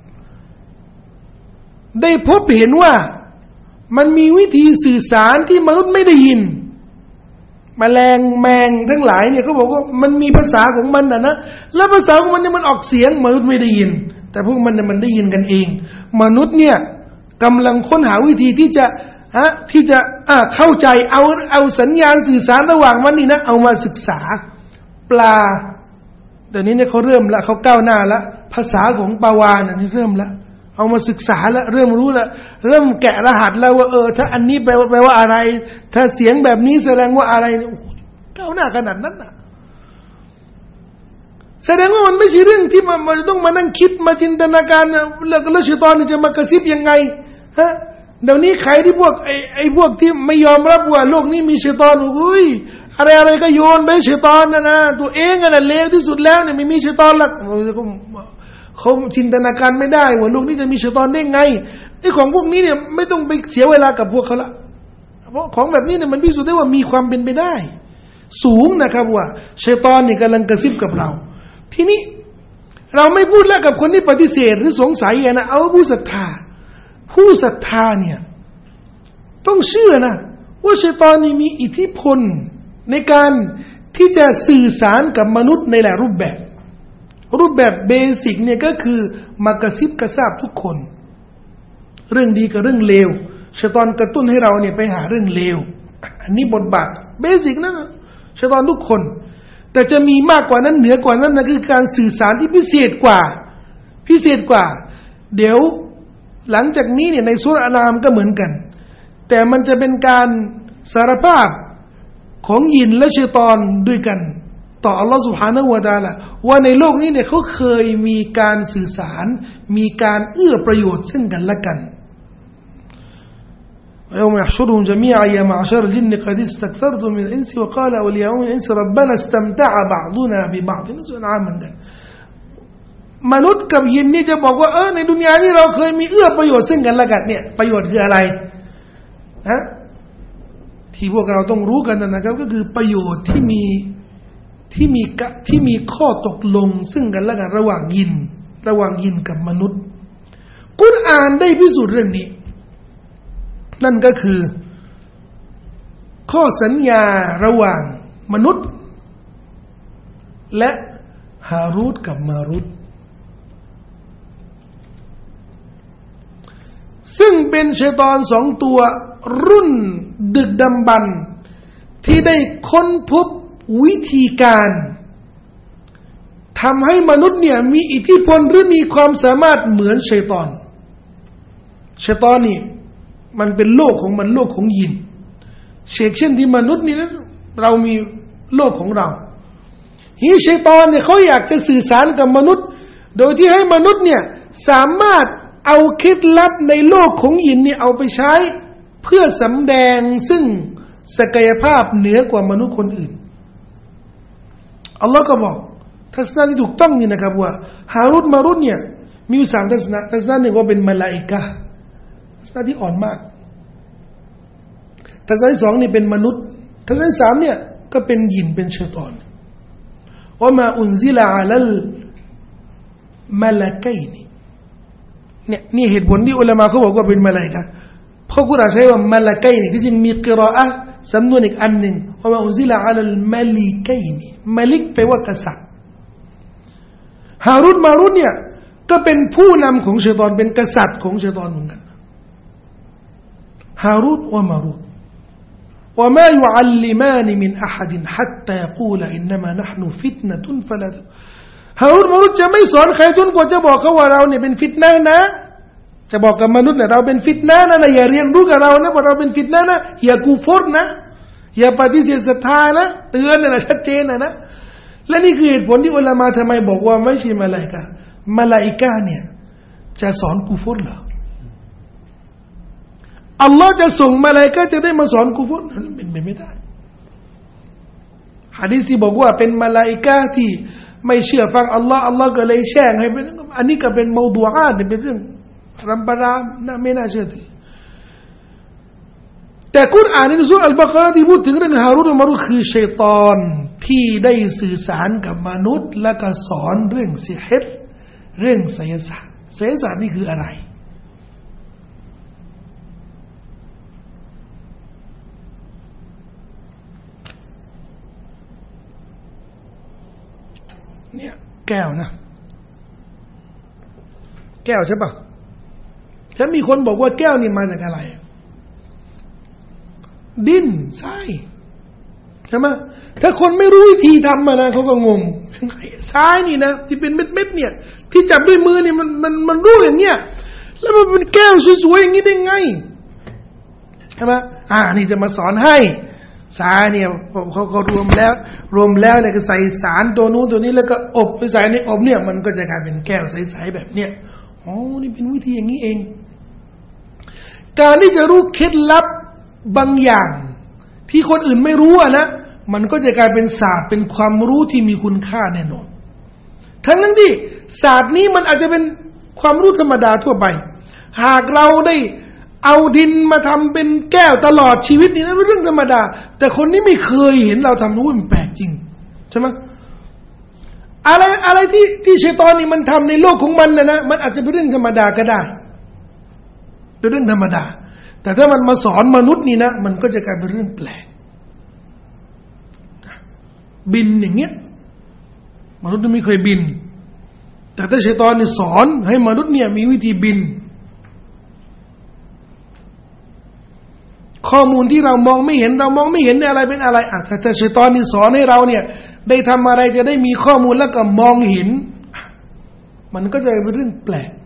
ได้พบเห็นว่ามันมีวิธีสื่อสารที่มนุษย์ไม่ได้ยินแมลงแมงทั้งหลายเนี่ยเขาบอกว่ามันมีภาษาของมันนะนะแล้วภาษาของมันเนี่ยมันออกเสียงมนุษย์ไม่ได้ยินแต่พวกมันเนี่ยมันได้ยินกันเองมนุษย์เนี่ยกำลังค้นหาวิธีที่จะฮะที่จะอ่าเข้าใจเอาเอาสัญญาณสื่อสารระหว่างมันนี่นะเอามาศึกษาปลาเดี๋ยวนี้เนี่ยเขาเริ่มละเขาก้าวหน้าละภาษาของปลาวาฬนี่เริ่มละเอามาศึกษาแล้วเริ่มรู้แล้วเริ่มแกะรหัสแล้วว่าเออถ้าอันนี้แปลว่าแปลว่าอะไรถ้าเสียงแบบนี้แสดงว่าอะไรก้าวหน้าขนาดนั้นน่ะแสดงว่ามันไม่ใช่เรื่องที่มันมันต้องมานั่งคิดมาจินตนาการแล้วแล้วชัยฏอนจะมากระซิบยังไงฮะเดี๋ยวนี้ใครที่พวกไอ้ไอ้พวกที่ไม่ยอมรับว่าโลกนี้มีชัยฏอนโอ้ยอะไรอะไรก็โยนไปชัยฏอนนะนะตัวเองน่ะเลวที่สุดแล้วเนี่ยไม่มีชัยฏอนหรอกเขาจินตนาการไม่ได้ว่าโลกนี้จะมีชัยฏอนได้ไงไอ้ของพวกนี้เนี่ยไม่ต้องไปเสียเวลากับพวกเขาละเพราะของแบบนี้เนี่ยมันพิสูจน์ได้ว่ามีความเป็นไปได้สูงนะครับว่าชัยฏอนนี่กำลังกระซิบกับเราทีนี้เราไม่พูดแล้วกับคนที่ปฏิเสธหรือสงสัยนะเอาผู้ศรัทธาผู้ศรัทธาเนี่ยต้องเชื่อนะว่าชัยฏอนนี่มีอิทธิพลในการที่จะสื่อสารกับมนุษย์ในหลายรูปแบบรูปแบบเบสิกเนี่ยก็คือมากระซิบกระซาบทุกคนเรื่องดีกับเรื่องเลวชัยฏอนกระตุ้นให้เราเนี่ยไปหาเรื่องเลวอันนี้บทบาทเบสิกนะชัยฏอนทุกคนแต่จะมีมากกว่านั้นเหนือกว่านั้นนะคือการสื่อสารที่พิเศษกว่าพิเศษกว่าเดี๋ยวหลังจากนี้เนี่ยในซูเราะห์อันอามก็เหมือนกันแต่มันจะเป็นการสารภาพของยินและชัยฏอนด้วยกันต่ออัลลอฮฺ سبحانه และ تعالى ว่าในโลกนี้เนี่ยเขาเคยมีการสื่อสารมีการเอื้อประโยชน์ซึ่งกันและกันيوم يحشرهم جميعا يا معشر الجن قد استكثرتم من الإنس وقال أولياء من الإنس ربنا استمتع بعضنا ببعض นี่สุนามเหมือนกันมนุษย์กับยินนี่จะบอกว่าเออในดุนยานี้เราเคยมีเอื้อประโยชน์ซึ่งกันและกันเนี่ยประโยชน์คืออะไรฮะที่พวกเราต้องรู้กันนะครับก็คือประโยชน์ที่มีที่มีที่มีข้อตกลงซึ่งกันและกันระหว่างยินระหว่างยินกับมนุษย์กุรอานได้พิสูจน์เรื่องนี้นั่นก็คือข้อสัญญาระหว่างมนุษย์และฮารูตกับมารุตซึ่งเป็นชัยฏอนสองตัวรุ่นดึกดำบรรพ์ที่ได้ค้นพบวิธีการทำให้มนุษย์เนี่ยมีอิทธิพลหรือมีความสามารถเหมือนชัยฏอนชัยฏอนนี่มันเป็นโลกของมันโลกของยินเชกเช่นที่มนุษย์นี่นะเรามีโลกของเราฮีชัยฏอนเนี่ยเขาอยากจะสื่อสารกับมนุษย์โดยที่ให้มนุษย์เนี่ยสามารถเอาเคล็ดลับในโลกของยินเนี่ยเอาไปใช้เพื่อสำแดงซึ่งศักยภาพเหนือกว่ามนุษย์คนอื่นอัลลอฮ์ก็บอกทัศนะที่ถูกต้องนี่นะครับว่าฮารุตมารุตเนี่ยมีอยู่สามทัศนะทัศนะหนึ่งว่าเป็นมลาอิกะฮ์ทัศนะที่อ่อนมากทัศนะที่สองนี่เป็นมนุษย์ทัศนะที่สามเนี่ยก็เป็นยินเป็นชัยฏอนว่ามาอุนซิลาอะลัลมะลากัยน์เนี่ยนี่เหตุผลที่อุลามะเขาบอกว่าเป็นมลาอิกะฮ์เพราะกุรอานใช้ว่ามะลากัยน์ที่จริงมีกิรออะห์สำนวนอีกอันหนึ่งว่ามาอุนซิลาอะลัลมะลิกัยน์มะลิกแปลว่ากษัตริย์ฮารุตมารุตเนี่ยก็เป็นผู้นำของชัยฏอนเป็นกษัตริย์ของชัยฏอนเหมือนกันฮารุตวะมารุตوما يعلمان من أحد حتى يقول إنما نحن فتنة فلاฮารุตมารุตจะไม่สอนใครจนกว่าจะบอกเขาว่าเราเนี่ยเป็นฟิตนะห์นะจะบอกกับมนุษย์เนี่ยเราเป็นฟิตนะห์นะนะอย่าเรียนรู้กับเรานะว่าเราเป็นฟิตนะห์นะอย่ากูฟรนะอย่าปฏิเสธศรัทธานะเตือนนะชัดเจนนะนะและนี่คือเหตุผลที่อุลามะทำไมบอกว่าไม่ใช่มลาอิกะฮ์มลาอิกะฮ์เนี่ยจะสอนกุฟรเหรออัลลอฮ์จะส่งมลาอิกะฮ์จะได้มาสอนกุฟรนั้นเป็นไปไม่ได้หะดีษที่บอกว่าเป็นมลาอิกะฮ์ที่ไม่เชื่อฟังอัลลอฮ์อัลลอฮ์ก็เลยแช่งให้เป็นอันนี้ก็เป็นเมาดูอาตเป็นเรื่องรัมปรามน่าไม่น่าเชื่อถือแต่กุรอานในซูเราะห์อัลบะเกาะเราะห์ที่พูดถึงเรื่องฮารุตและมารุตคือชัยฏอนที่ได้สื่อสารกับมนุษย์และก็สอนเรื่องซิฮร์เรื่องไสยศาสตร์ไสยศาสตร์นี่คืออะไรเนี่ยแก้วนะแก้วใช่ป่ะแล้วมีคนบอกว่าแก้วนี่มาจากอะไรดินใช่ใช่ไหมถ้าคนไม่รู้วิธีทำมานะเขาก็งงทรายนี่นะที่เป็นเม็ดๆเนี่ยที่จับด้วยมือเนี่ยมันมันมันรู้อย่างเงี้ยแล้วมันเป็นแก้วสวยๆอย่างนี้ได้ไงใช่ไหมอ่านี่จะมาสอนให้ทรายเนี่ยเขาเขารวมแล้วรวมแล้วเนี่ยก็ใส่สารตัวนู้นตัวนี้แล้วก็อบไปใส่ในอบเนี่ยมันก็จะกลายเป็นแก้วใสๆแบบเนี้ยอ๋อนี่เป็นวิธีอย่างนี้เองการที่จะรู้เคล็ดลับบางอย่างที่คนอื่นไม่รู้อ่ะนะมันก็จะกลายเป็นศาสตร์เป็นความรู้ที่มีคุณค่าแน่นอนทั้งนั้นที่ศาสตร์นี้มันอาจจะเป็นความรู้ธรรมดาทั่วไปหากเราได้เอาดินมาทำเป็นแก้วตลอดชีวิตนี่นะเป็นเรื่องธรรมดาแต่คนนี้ไม่เคยเห็นเราทำรู้มันแปลกจริงใช่ไหมอะไรอะไรที่ที่ชัยฏอนนี่มันทำในโลกของมันนะนะมันอาจจะเป็นเรื่องธรรมดาก็ได้เป็นเรื่องธรรมดาแต่ถ้ามันมาสอนมนุษย์นี่นะมันก็จะกลายเป็นเรื่องแปลกบินอย่างเงี้ยมนุษย์ไม่เคยบินแต่ถ้าชัยฏอนนี่สอนให้มนุษย์เนี่ยมีวิธีบินข้อมูลที่เรามองไม่เห็นเรามองไม่เห็นอะไรเป็นอะไรอ่ะแต่ถ้าชัยฏอนนี่สอนให้เราเนี่ยได้ทำอะไรจะได้มีข้อมูลแล้วก็มองเห็นมันก็จะเป็นเรื่องแปลก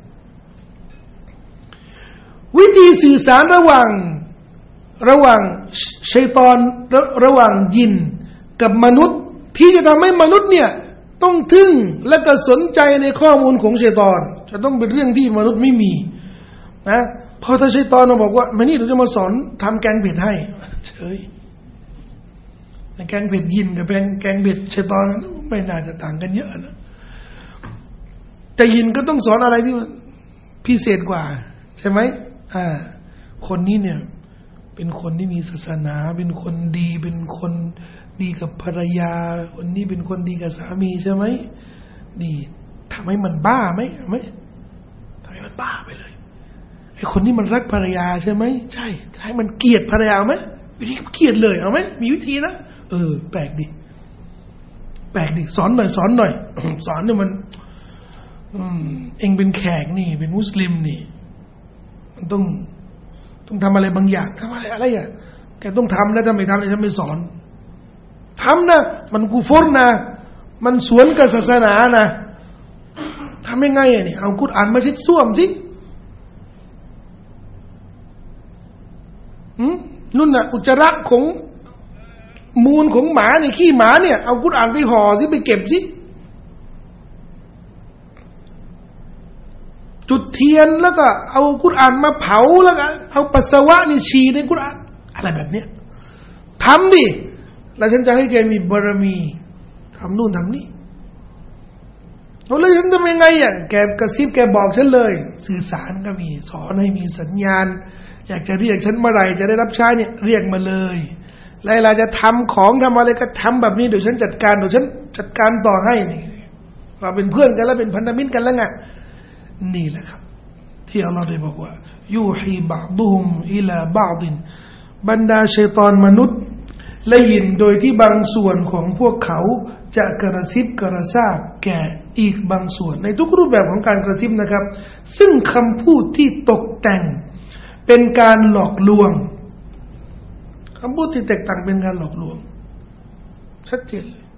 วิธีสื่อสารระหว่างระหว่างชัยฏอนระระหว่างยินกับมนุษย์ที่จะทำให้มนุษย์เนี่ยต้องทึ่งและก็สนใจในข้อมูลของชัยฏอนจะต้องเป็นเรื่องที่มนุษย์ไม่มีนะพอถ้าชัยฏอนมาบอกว่ามานี่เราจะมาสอนทำแกงเผ็ดให้เฉยแกงเผ็ดยินกับแกงแกงเผ็ดชัยฏอนไม่น่าจะต่างกันเยอะนะแต่ยินก็ต้องสอนอะไรที่มันพิเศษกว่าใช่ไหมอ่าคนนี้เนี่ยเป็นคนที่มีศาสนาเป็นคนดีเป็นคนดีกับภรรยาคนนี้เป็นคนดีกับสามีใช่ไหมนี่ทำให้มันบ้าไหมไหมทำให้มันบ้าไปเลยไอ้คนนี้มันรักภรรยาใช่ไหมใช่ให้มันเกลียดภรรยาไหมวิธีเกลียดเลยเอาไหมมีวิธีนะเออแปลกดิแปลกดิสอนหน่อยสอนหน่อย สอนเนี่ยมันอืมเองเป็นแขกนี่เป็นมุสลิมนี่มันต้องต้องทำอะไรบางอย่างทำอะไรอะไรอ่ะแกต้องทำแล้วถ้าไม่ทำเลยฉันไม่สอนทำนะมันกูฟรนะมันสวนกับศาสนานะทำยังไงอ่ะนี่เอากุรอานมาเช็ดส้วมสินู่นน่ะอุจจาระของมูลของหมาเนี่ยขี้หมาเนี่ยเอากุรอานไปห่อสิไปเก็บสิจุดเทียนแล้วก็เอากุรอานมาเผาแล้วก็เอาปัสสาวะนี่ฉี่ในกุรอานอะไรแบบเนี้ยทำดิแล้วฉันจะให้แกมีบารมีทำนู่นทำนี่แล้วฉันทำยังไงอ่ะแกกระซิบแกบอกฉันเลยสื่อสารก็มีสอนให้มีสัญญาณอยากจะเรียกฉันเมื่อไหร่จะได้รับใช้เนี่ยเรียกมาเลยแล้วเวลาจะทำของทำอะไรก็ทำแบบนี้เดี๋ยวฉันจัดการเดี๋ยวฉันจัดการต่อให้นี่เราเป็นเพื่อนกันแล้วเป็นพันธมิตรกันแล้วไงนี่แหละครับที่อัลลอฮฺได้บอกว่ายูฮีบะดุฮุมอิลาบะดินบรรดาชัยฏอนมนุษย์และยินโดยที่บางส่วนของพวกเขาจะกระซิบกระซาบแก่อีกบางส่วนในทุกรูปแบบของการกระซิบนะครับซึ่งคำพูดที่ตกแต่งเป็นการหลอกลวงคำพูดที่แตกต่างเป็นการหลอกลวงชัดเจนเลย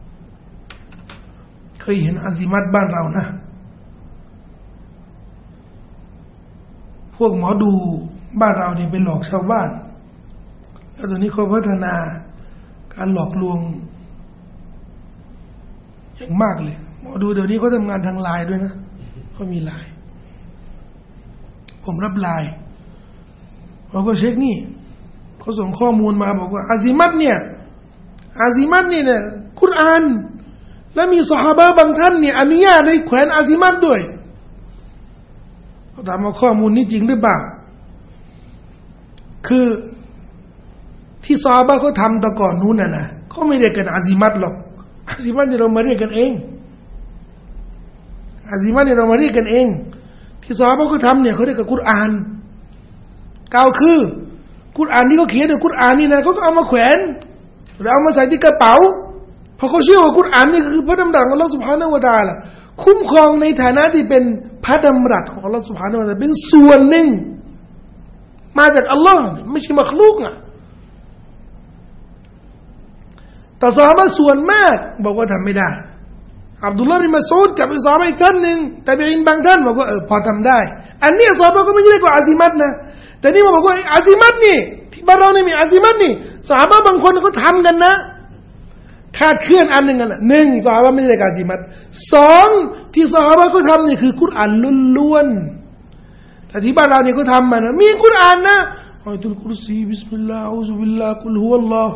เคยเห็นอาซิมัตบ้านเรานะพวกหมอดูบ้านเราเนี่ยไปหลอกชาวบ้านแล้วตอนนี้เขาพัฒนาการหลอกลวงอย่างมากเลยหมอดูเดี๋ยวนี้เขาทำงานทางไลน์ด้วยนะเขามีไลน์ผมรับไลน์เราก็เช็คนี่เขาส่งข้อมูลมาบอกว่าอาซิมัตเนี่ยอาซิมัตนี่เนี่ยกุรอานและมีซอฮาบะห์บางท่านเนี่ยอนุญาตให้แขวนอาซิมัตด้วยเขาถามว่าข้อมูลนี้จริงหรือเปล่าคือที่ซอฮาบะห์เขาทำแต่ก่อนนู้นน่ะนะเขาไม่เรียกกันอาซิมัตหรอกอาซิมัตเนี่ยเรามาเรียกกันเองอาซิมัตเนี่ยเรามาเรียกกันเองที่ซอฮาบะห์เขาทำเนี่ยเขาเรียกกับกุรอานกล่าวคือกุรอานที่เขาเขียนในกุรอานนี่นะเขาก็เอามาแขวนหรือเอามาใส่ที่กระเป๋าเพราะเขาเชื่อว่ากุรอานนี่คือพระดำรัสของอัลเลาะห์ซุบฮานะฮูวะตะอาลาคุ้มครองในฐานะที่เป็นพระดำรัสของอัลเลาะห์ซุบฮานะฮูวะตะอาลาเป็นส่วนหนึ่งมาจากอัลเลาะห์ไม่ใช่มักลุกอ่ะแต่ซอฮาบะห์ส่วนมากบอกว่าทำไม่ได้อับดุลลาห์บินมัสอูดกับซอฮาบะห์อีกท่านนึงตาบีอีนบางท่านบอกว่าเออพอทำได้อันนี้ซอฮาบะห์ก็ไม่เรียกว่าอาซิมัตนะแต่นี่มาบอกว่าอาซิมัตนี่ที่บ้านเรานี่มีอาซิมัตนี่ซอฮาบะห์บางคนเขาทำกันนะคาดเคลื่อนอันหนึ่งกันหนึ่งซอฮาบะห์ไม่ได้อาซิมัตสองที่ซอฮาบะห์เขาทำนี่คือกุรอานล้วนๆแต่ที่บ้านเราเนี่ยเขาทำมันนะมีกุรอานนะอัลตุลกุรซีบิสมิลลาฮ์อูซุบิลลาฮ์กุลฮุวัลลอฮ์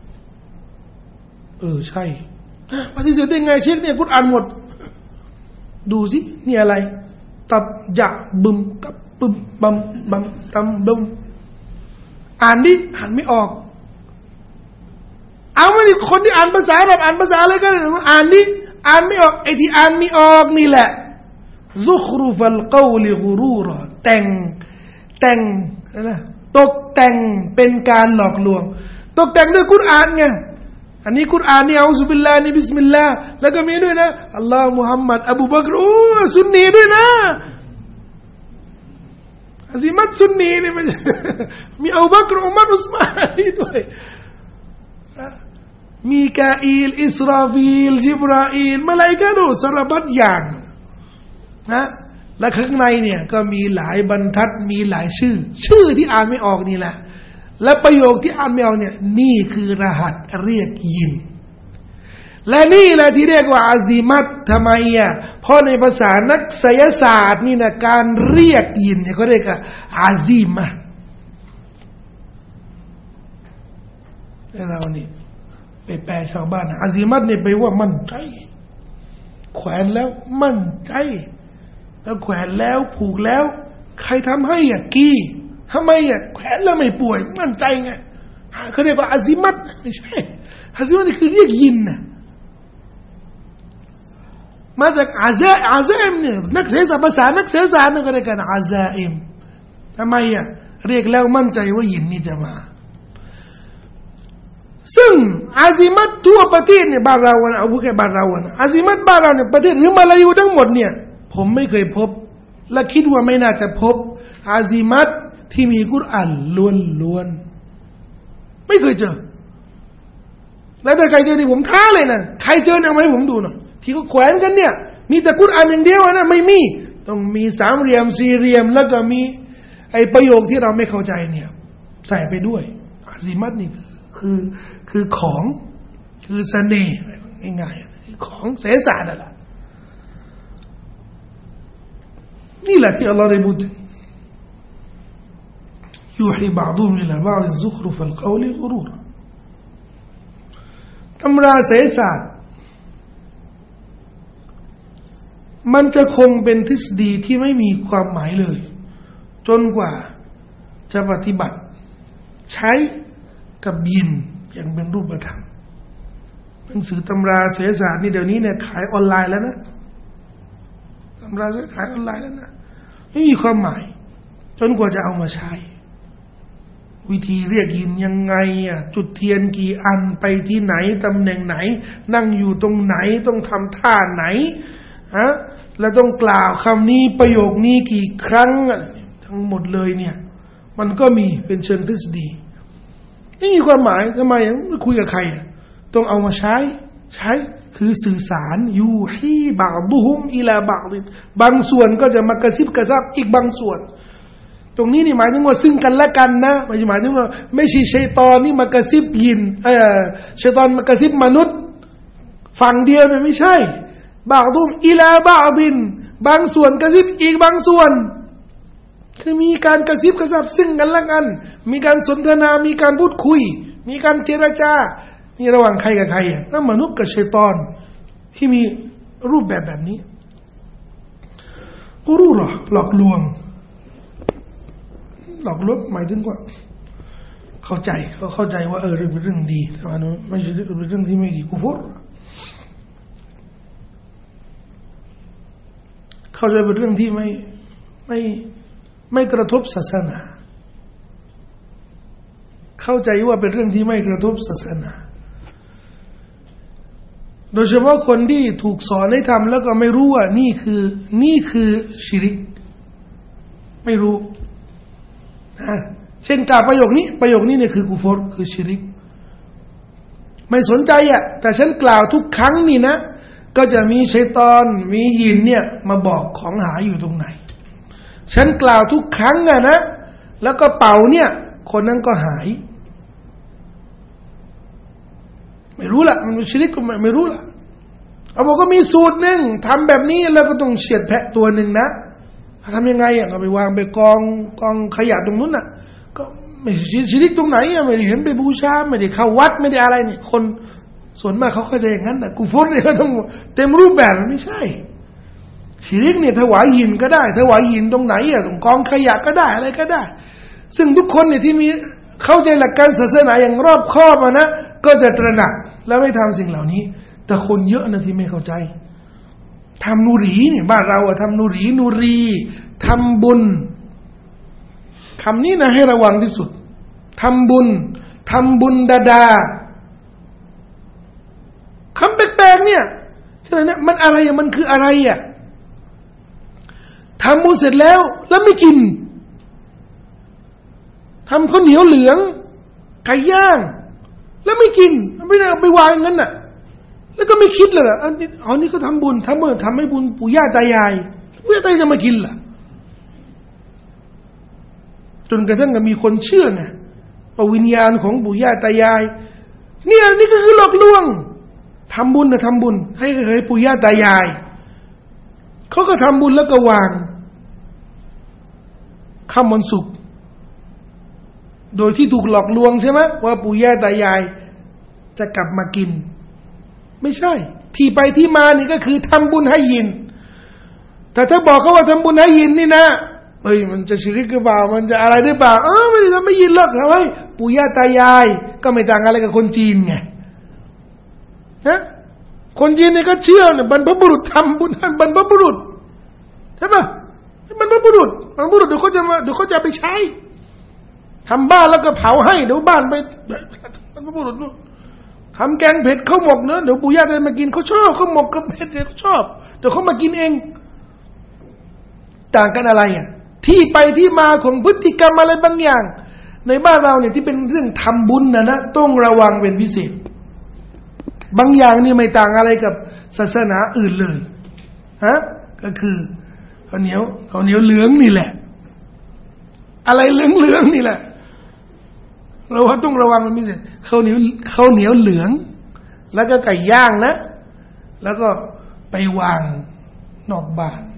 เออใช่ปฏิเสธได้ไงเช็คเนี่ยกุรอานหมดดูสินี่อะไรตับจะบึมกับบึมบัมบัมตัมบึมอ่านดิอ่านไม่ออกเอามาดิคนที่อ่านภาษาแบบอ่านภาษาอะไรก็ได้อ่านดิอ่านไม่ออกไอ้ที่อ่านไม่ออกนี่แหละซุครุฟัลกอลิกุรูรแต่งแต่งนะตกแต่งเป็นการหลอกลวงตกแต่งด้วยกุรอานไงอันนี้กุรอานนี่อัลซุบิลลาห์นี่บิสมิลลาห์แล้วก็มีด้วยนะอัลลอฮ์มุฮัมมัดอบูบักรโอ้ซุนนีด้วยนะอาซิมัตซุนนีนี่มันมีอบูบักรอุมัรอุสมานนี่ด้วยมีกาอีลอิสราฟีลจิบราอีลมลาอิกะฮ์สารพัดอย่างนะและข้างในเนี่ยก็มีหลายบรรทัดมีหลายชื่อชื่อที่อ่านไม่ออกนี่แหละและประโยคที่อ่านไม่ออกเนี่ยนี่คือรหัสเรียกยินและนี่แหละที่เรียกว่าอาซิมัตทำไมอ่ะเพราะในภาษานักไสยศาสตร์นี่นะการเรียกยินเนี่ยเขาเรียกว่าอาซิมะแต่เรานี่ไปแปลชาวบ้านอาซิมัตเนี่ยไปว่ามั่นใจแขวนแล้วมั่นใจแล้วแขวนแล้วผูกแล้วใครทำให้อ่ะกี้ทำไมอ่ะแขวนแล้วไม่ป่วยมั่นใจไงเขาเรียกว่าอาซิมัตไม่ใช่อาซิมัตนี่คือเรียกยินนะมาจากอาซาอาซาอิมเนี่ยนักเศรษฐศาสตร์ภาษานักเศรษฐศาสตร์นั่นก็เรียกกันอาซาอิมทำไมอ่ะเรียกแล้วมั่นใจว่ายินนี่จะมาซึ่งอาซิมัตทั่วประเทศเนี่ยบ้านเราเนี่ยเอาพูดแค่บ้านเราเนี่ยอาซิมัตบ้านเราเนี่ยประเทศหรือมาลายูทั้งหมดเนี่ยผมไม่เคยพบและคิดว่าไม่น่าจะพบอาซิมัตที่มีกุรอานล้วนๆไม่เคยเจอแล้วถ้าใครเจอนี่ผมท้าเลยนะใครเจอเนี่ยมาให้ผมดูหน่อยที่เขาแขวนกันเนี่ยมีแต่กุรอานอย่างเดียวนะไม่มีต้องมีสามเหลี่ยมสี่เหลี่ยมแล้วก็มีไอ้ประโยคที่เราไม่เข้าใจเนี่ยใส่ไปด้วยอาซิมัตนี่คือคือของคือเสน่ห์ง่ายๆของเสสารนั่นแหละนี่แหละที่อัลลอฮ์ได้พูดยูฮีบะดุมอิลาบะฎิซุครุฟัลกอลิกุรูรตำราเสสารมันจะคงเป็นทฤษฎีที่ไม่มีความหมายเลยจนกว่าจะปฏิบัติใช้กับยินอย่างเป็นรูปธรรมหนังสือตำราเสสารนี่เดี๋ยวนี้เนี่ยขายออนไลน์แล้วนะตำราขายออนไลน์แล้วนะไม่มีความหมายจนกว่าจะเอามาใช้วิธีเรียกยินยังไงอ่ะจุดเทียนกี่อันไปที่ไหนตำแหน่งไหนนั่งอยู่ตรงไหนต้องทำท่าไหนฮะแล้วต้องกล่าวคำนี้ประโยคนี้กี่ครั้งทั้งหมดเลยเนี่ยมันก็มีเป็นเชิงทฤษฎีไม่มีความหมายทำไมไม่คุยกับใครต้องเอามาใช้ใช้คือสื่อสารยูฮีบะดุฮุมอิลาบะฎิบางส่วนก็จะมากระซิบกระซาบอีกบางส่วนตรงนี้นี่หมายถึงว่าซึ่งกันและกันนะไม่ใช่หมายถึงว่าไม่ใช่ชัยฏอนนี่มากระซิบยินเออชัยฏอนมากระซิบมนุษย์ฝั่งเดียวเนี่ยไม่ใช่บะดุมอิลาบะฎินบางส่วนกระซิบอีกบางส่วนคือมีการกระซิบกระซาบซึ่งกันและกันมีการสนทนามีการพูดคุยมีการเจรจานี่ระหว่างใครกับใครอ่ะนั่นมนุษย์กับชัยฏอนที่มีรูปแบบแบบนี้กุรูรอหลอกลวงหลอกลวงหมายถึงว่าเข้าใจเขาเข้าใจว่าเออเป็นเรื่องดีแต่ว่าไม่ใช่เป็นเรื่องที่ไม่ดีกุฟรเข้าใจเป็นเรื่องที่ไม่ไม่ไม่กระทบศาสนาเข้าใจว่าเป็นเรื่องที่ไม่กระทบศาสนาโดยเฉพาะคนที่ถูกสอนให้ทำแล้วก็ไม่รู้ว่านี่คือนี่คือชิริกไม่รู้นะเช่นกล่าวประโยคนี้ประโยคนี้เนี่ยคือกุฟรคือชิริกไม่สนใจอ่ะแต่ฉันกล่าวทุกครั้งนี่นะก็จะมีชัยฏอนมียินเนี่ยมาบอกของหายอยู่ตรงไหนฉันกล่าวทุกครั้งอ่ะนะแล้วก็เป่าเนี่ยคนนั้นก็หายไม่รู้ละมันชิริกก็ไม่ไม่รู้ละเอาบอกก็มีสูตรหนึ่งทำแบบนี้แล้วก็ต้องเฉียดแพะตัวหนึ่งนะทำยังไงอ่ะก็ไปวางไปกองกองขยะตรงนู้นน่ะก็ไม่ชิริกตรงไหนอ่ะไม่ได้เห็นไปบูชาไม่ได้เข้าวัดไม่ได้อะไรเนี่ยคนส่วนมากเขาเข้าใจอย่างนั้นแต่กุฟรเนี่ยก็ต้องเต็มรูปแบบไม่ใช่ชิริกเนี่ยถวายยินก็ได้ถวายยินตรงไหนอ่ะตรงกองขยะก็ได้อะไรก็ได้ซึ่งทุกคนเนี่ยที่มีเข้าใจหลักการศาสนาอย่างรอบคอบอ่ะนะก็จะตระหนักแล้วไม่ทำสิ่งเหล่านี้แต่คนเยอะนะที่ไม่เข้าใจทำนูรีเนี่ยบ้านเราอะทำนูรีนูรีทำบุญคำนี้นะให้ระวังที่สุดทำบุญทำบุญดาดาคำแปลกๆเนี่ยที่ไหนเนี่ยมันอะไรอะมันคืออะไรอะทำบุญเสร็จแล้วแล้วไม่กินทำข้าวเหนียวเหลืองไก่ย่างแล้วไม่กินไม่ได้เอาไปวางงั้นน่ะแล้วก็ไม่คิดเลยอันนี้อ๋อนี่ก็ทำบุญทำเมื่อทำให้บุญปู่ย่าตายายปู่ย่าตายายจะมากินล่ะจนกระทั่งมีคนเชื่อไงว่าวิญญาณของปู่ย่าตายายเนี่ยนี่ก็คือหลอกลวงทำบุญนะทำบุญให้ให้ปู่ย่าตายายเขาก็ทำบุญแล้วก็วางค่ำวันศุกร์โดยที่ถูกหลอกลวงใช่ไหมว่าปู่ย่าตายายจะกลับมากินไม่ใช่ที่ไปที่มานี่ก็คือทำบุญให้ยินแต่ถ้าบอกเขาว่าทำบุญให้ยินนี่นะเฮ้ยมันจะชิริกหรือเปล่ามันจะอะไรหรือเปล่าเออไม่ได้ทำให้ยินหรอกเฮ้ยปู่ย่าตายายก็ไม่ต่างอะไรกับคนจีนไงนะคนจีนนี่ก็เชื่อเนี่ยบรรพบุรุษทำบุญให้บรรพบุรุษใช่ปะบรรพบุรุษบรรพบุรุษเดี๋ยวเขาจะมาเดี๋ยวเขาจะไปใช้ทำบ้านแล้วก็เผาให้เดี๋ยวบ้านไปบรรพบุรุษนู่นทำแกงเผ็ดข้าวหมกเนอะเดี๋ยวปู่ย่าจะมากินเขาชอบข้าวหมกกับเผ็ดเขาชอบเดี๋ยวเขามากินเองต่างกันอะไรอ่ะที่ไปที่มาของพฤติกรรมอะไรบางอย่างในบ้านเราเนี่ยที่เป็นเรื่องทำบุญนะนะต้องระวังเป็นพิเศษบางอย่างนี่ไม่ต่างอะไรกับศาสนาอื่นเลยฮะก็คือข้าวเหนียวข้าวเหนียวเหลืองนี่แหละอะไรเหลืองๆนี่แหละเราต้องระวังมันพิเศษข้าวเหนียวข้าวเหนียวเหลืองแล้วก็ไก่ย่างนะแล้วก็ไปวางนอกบ้าน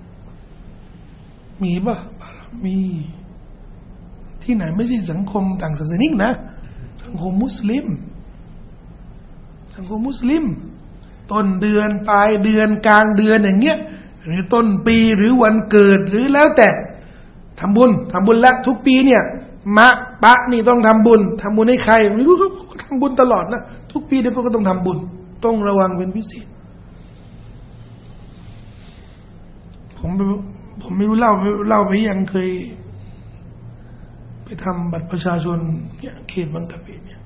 มีป่ะมีที่ไหนไม่ใช่สังคมต่างศาสนิกนะสังคมมุสลิมสังคมมุสลิมต้นเดือนปลายเดือนกลางเดือนอย่างเงี้ยหรือต้นปีหรือวันเกิดหรือแล้วแต่ทำบุญทำบุญละทุกปีเนี่ยมะปะนี่ต้องทำบุญทำบุญให้ใครไม่รู้เขาทำบุญตลอดนะทุกปีเดี๋ยวก็ต้องทำบุญต้องระวังเป็นพิเศษผมผมไม่รู้เล่าเล่าไปยังเคยไปทำบัตรประชาชนเนี่ยเขตบางกะปิเนี่ย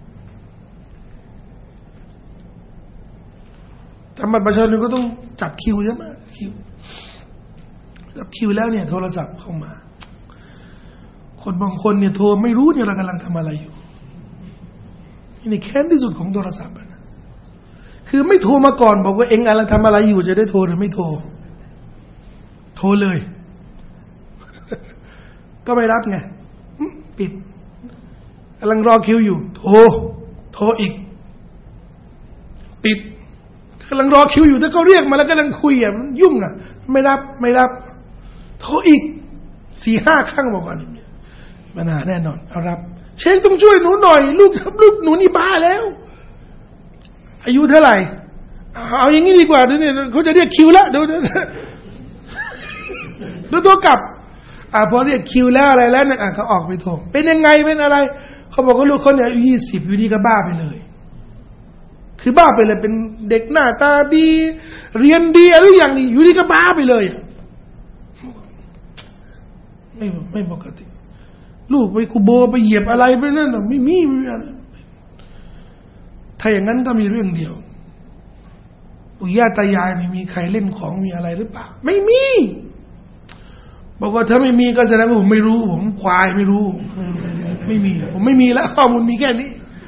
ทำบัตรประชาชนก็ต้องจับคิวใช่ไหมคิวจับคิวแล้วเนี่ยโทรศัพท์เข้ามาคนบางคนเนี่ยโทรไม่รู้เนี่ยเรากำลังทำอะไรอยู่นี่แค้นที่สุดของโทรศัพท์นะคือไม่โทรมาก่อนบอกว่าเอ็งกำลังทำอะไรอยู่จะได้โทรหรือไม่โทรโทรเลยก็ไม่รับไงปิดกำลังรอคิวอยู่โทรโทรอีกปิดกำลังรอคิวอยู่ถ้าเขาเรียกมาแล้วกำลังคุยอ่ะมันยุ่งอ่ะไม่รับไม่รับโทรอีกสี่ห้าครั้งบอกก่อนปัญหาแน่นอนเอารับเชคต้องช่วยหนูหน่อยลูกลูกหนูนี่บ้าแล้วอายุเท่าไหร่เอาอย่างนี้ดีกว่าเดี๋ยวนี้เขาจะเรียกคิวแล้วเดี๋ยวเดี๋ยวเดี๋ยวตัวกลับอ่าพอเรียกคิวแล้วอะไรแล้วเนี่ยเขาออกไปโทรเป็นยังไงเป็นอะไรเขาบอกว่าลูกคนเนี่ยอายุยี่สิบอยู่ดีก็บ้าไปเลยคือบ้าไปเลยเป็นเด็กหน้าตาดีเรียนดีอะไรทุกอย่างนี่อยู่ดีก็บ้าไปเลยไม่ไม่ปกติลูกไปคุโบไปเหยียบอะไรไปนั่นไม่มีไม่มีอะไรถ้าอย่างนั้นก็มีเรื่องเดียวปู่ย่าตายายนี่มีใครเล่นของมีอะไรหรือเปล่าไม่มีบอกว่าถ้าไม่มีก็แสดงว่าผมไม่รู้ผมควายไม่รู้ไม่มีผมไม่มีแล้วข้อมูลมีแค่นี้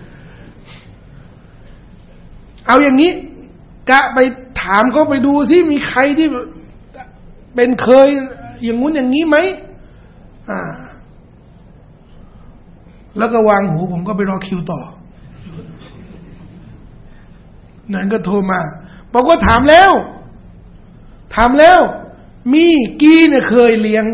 เอาอย่างนี้กะไปถามเขาไปดูซิมีใครที่เป็นเคยอย่างงู้นอย่างนี้ไหมอ่าแล้วก็วางหูผมก็ไปรอคิวต่อนั่นก็โทรมาบอกว่าถามแล้วถามแล้วมีกี้เนี่ยเคยเลี้ยง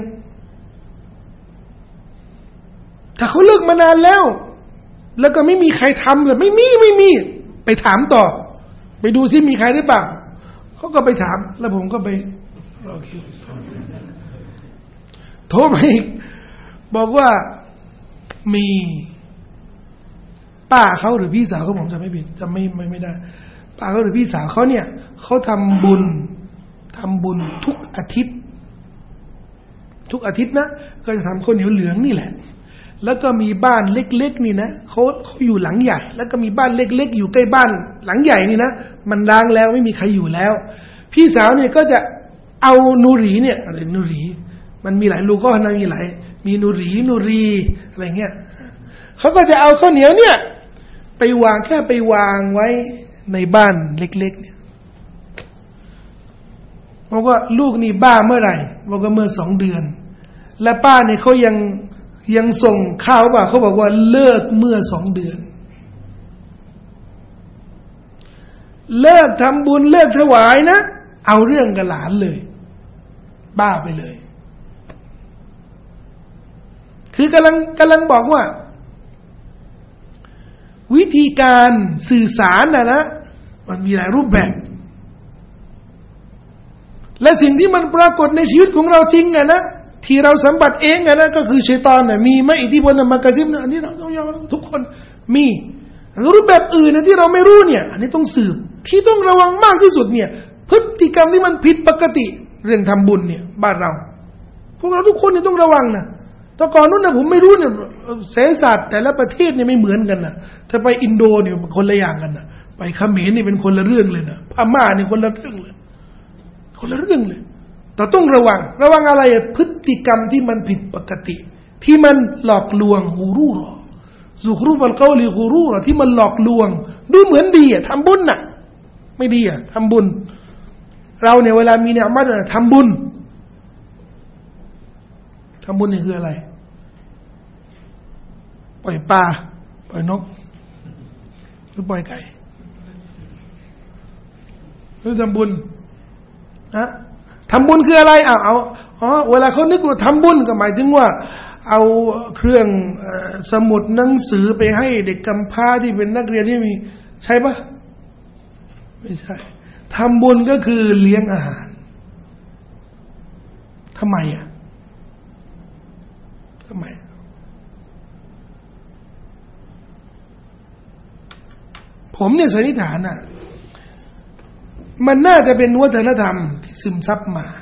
แต่เขาเลิกมานานแล้วแล้วก็ไม่มีใครทำเลยไม่มีไม่มีไปถามต่อไปดูซิมีใครหรือเปล่าเขาก็ไปถามแล้วผมก็ไปรอคิวโทรมาอีกบอกว่ามีป้าเขาหรือพี่สาวเขาผมจะไม่ผิดจะไม่ไม่ไม่ได้ป้าเขาหรือพี่สาวเขาเนี่ยเขาทำบุญทำบุญทุกอาทิตย์ทุกอาทิตย์นะก็จะทำข้าวเหนียวเหลืองนี่แหละแล้วก็มีบ้านเล็กๆนี่นะเขาเขาอยู่หลังใหญ่แล้วก็มีบ้านเล็กๆอยู่ใกล้บ้านหลังใหญ่นี่นะมันร้างแล้วไม่มีใครอยู่แล้วพี่สาวเนี่ยก็จะเอานูรีเนี่ยอะไรนูรีมันมีหลายลูกก็นะมีหลายมีนูรีนูรีอะไรเงี้ยเขาก็จะเอาข้าวเหนียวเนี่ยไปวางแค่ไปวางไว้ในบ้านเล็กๆเนี่ยบอกว่าลูกนี่บ้าเมื่อไหร่บอกว่าเมื่อสองเดือนและป้าเนี่ยเขายังยังส่งข้าวป่ะเขาบอกว่าเลิกเมื่อสองเดือนเลิกทำบุญเลิกถวายนะเอาเรื่องกับหลานเลยบ้าไปเลยคือกำลังกำลังบอกว่าวิธีการสื่อสารนะนะมันมีหลายรูปแบบและสิ่งที่มันปรากฏในชีวิตของเราจริงอะนะที่เราสัมผัสเองอะนะก็คือชัยฏอนน่ะมีไหมอิทธิพลมากระซิบนะอันนี้เราต้องยอมรับทุกคนมีรูปแบบอื่นนะที่เราไม่รู้เนี่ยอันนี้ต้องสืบที่ต้องระวังมากที่สุดเนี่ยพฤติกรรมที่มันผิดปกติเรื่องทำบุญเนี่ยบ้านเราพวกเราทุกคนเนี่ยต้องระวังนะแต่ก่อนนู้นนะผมไม่รู้เนี่ยเศรษฐศาสตร์แต่ละประเทศเนี่ยไม่เหมือนกันนะถ้าไปอินโดเนี่ยคนละอย่างกันนะไปเขมรนี่เป็นคนละเรื่องเลยนะพม่าเนี่ยคนละเรื่องเลยคนละเรื่องเลยแต่ต้องระวังระวังอะไรพฤติกรรมที่มันผิดปกติที่มันหลอกลวงฮูรูรอซุครูฟัลกอลิฮูรูรอที่มันหลอกลวงดูเหมือนดีอ่ะทำบุญน่ะไม่ดีอ่ะทำบุญเราเนี่ยเวลามีเนี่ยมัดทำบุญทำบุญนี่คืออะไรปล่อยปลาปล่อยนกหรือปล่อยไก่หรือทำบุญนะทำบุญคืออะไรเอาเอาอ๋อเวลาเขานึกว่าทำบุญก็หมายถึงว่าเอาเครื่องสมุดหนังสือไปให้เด็กกำพร้าที่เป็นนักเรียนที่มีใช่ปะไม่ใช่ทำบุญก็คือเลี้ยงอาหารทำไมอ่ะทำไมผมเนี่ยสันนิษฐานอ่ะมันน่าจะเป็นวัฒนธรรมที่ซึมซับมา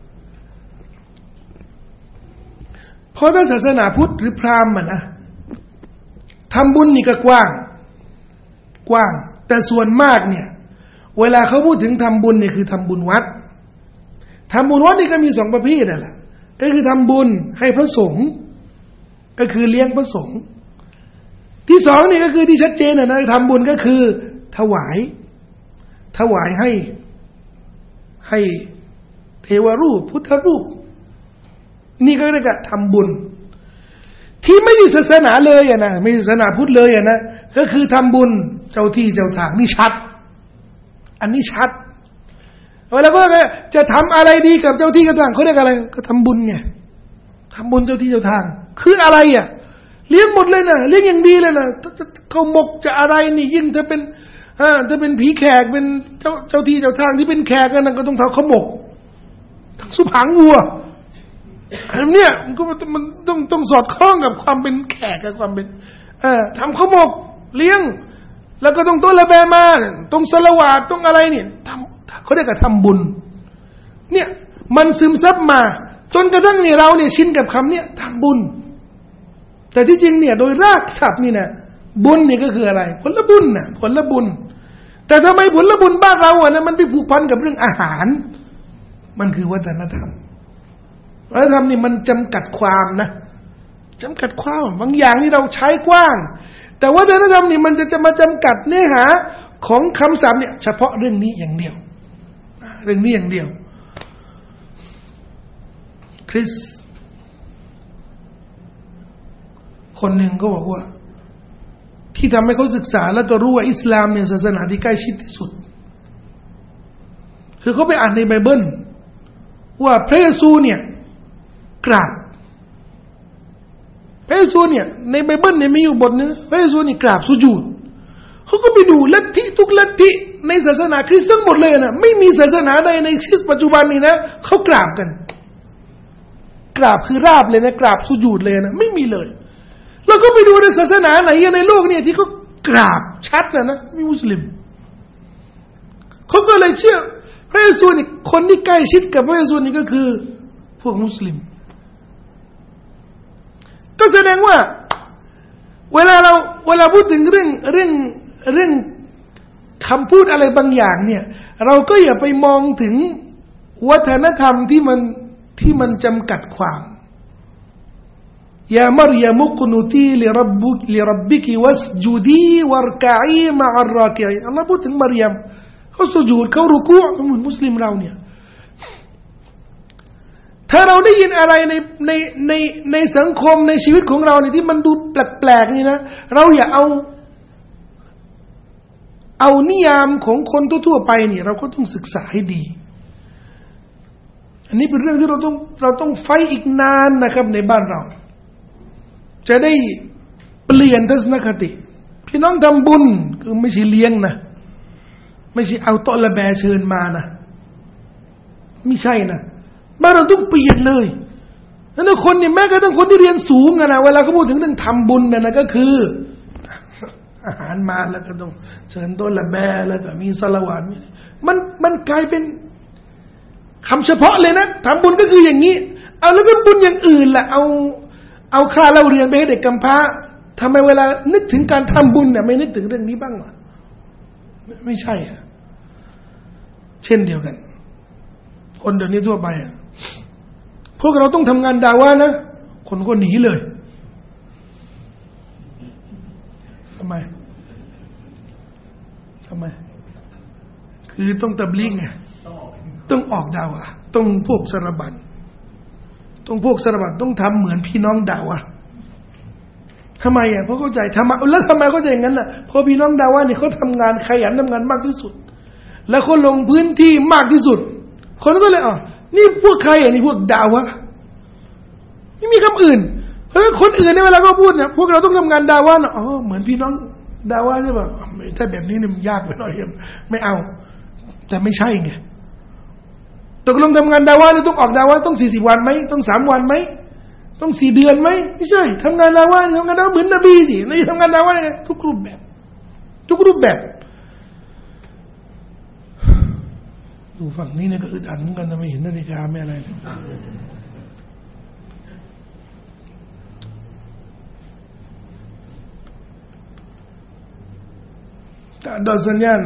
เพราะถ้าศาสนาพุทธหรือพราหมณ์มันนะทำบุญนี่ก็กว้างกว้างแต่ส่วนมากเนี่ยเวลาเขาพูดถึงทำบุญเนี่ยคือทำบุญวัดทำบุญวัดนี่ก็มีสองประเภทนั่นแหละก็คือทำบุญให้พระสงฆ์ก็คือเลี้ยงพระสงฆ์ที่สองนี่ก็คือที่ชัดเจนนะนะทำบุญก็คือถวายถวายให้ให้เทวรูปพุทธรูปนี่ก็เรียกว่าทำบุญที่ไม่ใช่ศาสนาเลยอ่ะนะไม่ใช่ศาสนาพุทธเลยอ่ะนะก็คือทำบุญเจ้าที่เจ้าทางนี่ชัดอันนี้ชัดเวลาก็จะทำอะไรดีกับเจ้าที่เจ้าทางเขาเรียกอะไรก็ทำบุญไงทำบุญเจ้าที่เจ้าทางคืออะไรอ่ะเลี้ยงหมดเลยนะเลี้ยงอย่างดีเลยนะเขาหมกจะอะไรนี่ยิ่งถ้าเป็นอ่าถ้าเป็นผีแขกเป็นเจ้าเจ้าที่เจ้าทางที่เป็นแขกกันก็ต้องทำข้าวหมกทั้งสุผางวัวอันนี้มันก็มันต้องต้องสอดคล้องกับความเป็นแขกกับความเป็นเอ่อทำข้าวหมกเลี้ยงแล้วก็ต้องต้นละแบมาต้องสละวาดต้องอะไรเนี่ยทำเขาเรียกว่าทำบุญเนี่ยมันซึมซับมาจนกระทั่งเนี่ยเราเนี่ยชินกับคำเนี่ยทำบุญแต่ที่จริงเนี่ยโดยรากศัพท์นี่นะบุญนี่ก็คืออะไรผลบุญน่ะผลบุญแต่ทำไมผลบุญบ้านเราอ่ะนะมันไปผูกพันกับเรื่องอาหารมันคือวัฒนธรรมวัฒนธรรมนี่มันจำกัดความนะจำกัดความบางอย่างที่เราใช้กว้างแต่วัฒนธรรมนี่มันจะจะมาจำกัดเนื้อหาของคำศัพท์เนี่ยเฉพาะเรื่องนี้อย่างเดียวเรื่องนี้อย่างเดียวคริสคนหนึ่งก็บอกว่าที่ทำให้เขาศึกษาแล้วก็รู้ว่าอิสลามเนี่ยศาสนาที่ใกล้ชิดที่สุดคือเขาไปอ่านในไบเบิลว่าพระเยซูเนี่ยกราบพระเยซูเนี่ยในไบเบิลเนี่ยมีอยู่บทนึงพระเยซูนี่กราบสุญูดเขาก็ไปดูลัทธิทุกลัทธิในศาสนาคริสต์ทั้งหมดเลยนะไม่มีศาสนาใดในคริสต์ปัจจุบันนี้นะเขากราบกันกราบคือราบเลยนะกราบสุญูดเลยนะไม่มีเลยแล้วก็ไปดูในศาสนาไหนในโลกเนี่ยที่เขากราบชัดนะนะมีมุสลิมเขาก็เลยเชื่อพระเยซูนี่คนที่ใกล้ชิดกับพระเยซูนี่ก็คือพวกมุสลิมก็แสดงว่าเวลาเราเวลาพูดถึงเรื่องเรื่องเรื่องคำพูดอะไรบางอย่างเนี่ยเราก็อย่าไปมองถึงวัฒนธรรมที่มันที่มันจำกัดความยามารยามุกนุตีลิรับบุกลิรับบิกิวัสจุดีวรกะอีมะอัลรอกิอีอัลลอฮ์พูดถึงมารยามเขาสุญูดเขารุกูเหมือนมุสลิมเราเนี่ยถ้าเราได้ยินอะไรในในในในสังคมในชีวิตของเราเนี่ยที่มันดูแปลกๆนี่นะเราอย่าเอาเอานิยามของคนทั่วๆไปนี่เราก็ต้องศึกษาให้ดีอันนี้เป็นเรื่องที่เราต้องเราต้องไฟอีกนานนะครับในบ้านเราจะได้เปลี่ยนทัศนคติพี่น้องทำบุญคือไม่ใช่เลี้ยงนะไม่ใช่เอาโต๊ะละแบเชิญมานะไม่ใช่นะบ้านเราต้องเปลี่ยนเลยแล้วคนเนี่ยแม้กระทั่งคนที่เรียนสูงนะเวลาเขาพูดถึงเรื่องทำบุญเนี่ยนะก็คืออาหารมาแล้วก็ต้องเชิญโต๊ะละแบแล้วก็มีสละวาดมันมันกลายเป็นคำเฉพาะเลยนะทำบุญก็คืออย่างนี้เอาแล้วก็บุญอย่างอื่นล่ะเอาเอาค่าเล่าเรียนไปให้เด็กกำพร้าทำไมเวลานึกถึงการทำบุญเนี่ยไม่นึกถึงเรื่องนี้บ้างวะไม่ไม่ใช่อ่ะเช่นเดียวกันคนเดี๋ยวนี้ทั่วไปอ่ะพวกเราต้องทำงานดาวะนะคนก็หนีเลยทำไมทำไมคือต้องตับลิงไงต้องออกดาวะต้องพวกสารบัญต้องพวกสารบัญต้องทำเหมือนพี่น้องดาวะทำไมอ่ะเพราะเข้าใจทำไมแล้วทำไมเข้าใจอย่างนั้นล่ะเพราะพี่น้องดาวะนี่เขาทำงานขยันทำงานมากที่สุดแล้วเขาลงพื้นที่มากที่สุดคนก็เลยอ๋อนี่พวกใครอ่ะนี่พวกดาวะไม่มีคำอื่นเพราะคนอื่นเนี่ยเวลาเขาพูดเนี่ยพวกเราต้องทำงานดาวะนะอ๋อเหมือนพี่น้องดาวะใช่ป่ะถ้าแบบนี้เนี่ยมันยากไปหน่อยไม่เอาแต่ไม่ใช่ไงตกลงทำงานดาวะนี่ต้องออกดาวะต้องสี่สิบวันไหมต้องสามวันไหมต้องสี่เดือนไหมไม่ใช่ทำงานดาวะทำงานดาวะเหมือนนบีสินบีทำงานดาวะทุกรูปแบบทุกรูปแบบดูฝั่งนี้เนี่ยก็อึดอัดเหมือนกันนะไม่เห็นนาฬิกาไม่อะไรเลยtak ada senyap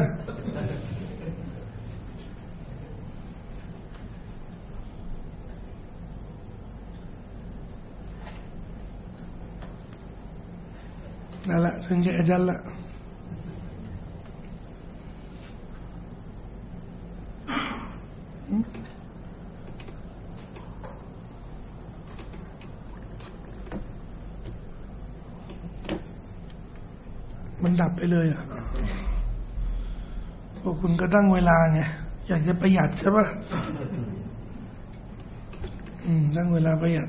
dah lah senjak ajal lah hmm? มันดับไปเลยอ่ะพวกคุณก็ตั้งเวลาไงอยากจะประหยัดใช่ป่ะอืมตั้งเวลาประหยัด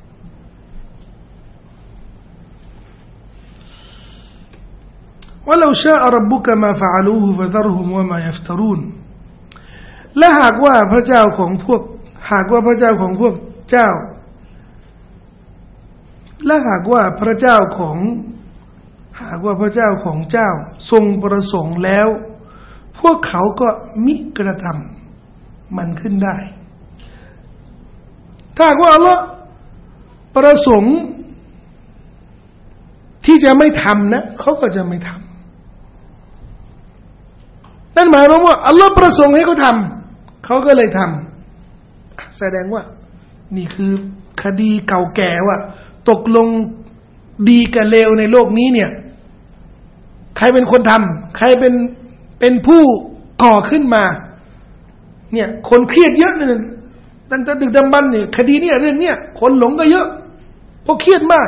ولو شاء ربك ما فعلوه فذرهم وما يفترون และหากว่าพระเจ้าของพวกหากว่าพระเจ้าของพวกเจ้าและหากว่าพระเจ้าของหากว่าพระเจ้าของเจ้าทรงประสงค์แล้วพวกเขาก็มิกระทำมันขึ้นได้ถ้าว่าอัลเลาะห์ประสงค์ที่จะไม่ทำนะเขาก็จะไม่ทำนั่นหมายความว่าอัลเลาะห์ประสงค์ให้เขาทำเขาก็เลยทำแสดงว่านี่คือคดีเก่าแก่ว่าตกลงดีกับเลวในโลกนี้เนี่ยใครเป็นคนทำใครเป็นเป็นผู้ก่อขึ้นมาเนี่ยคนเครียดเยอะเนี่ยตั้งแต่ดึกดำบรรพ์เนี่ยคดีเนี่ยเรื่องเนี้ยคนหลงก็เยอะเพราะเครียดมาก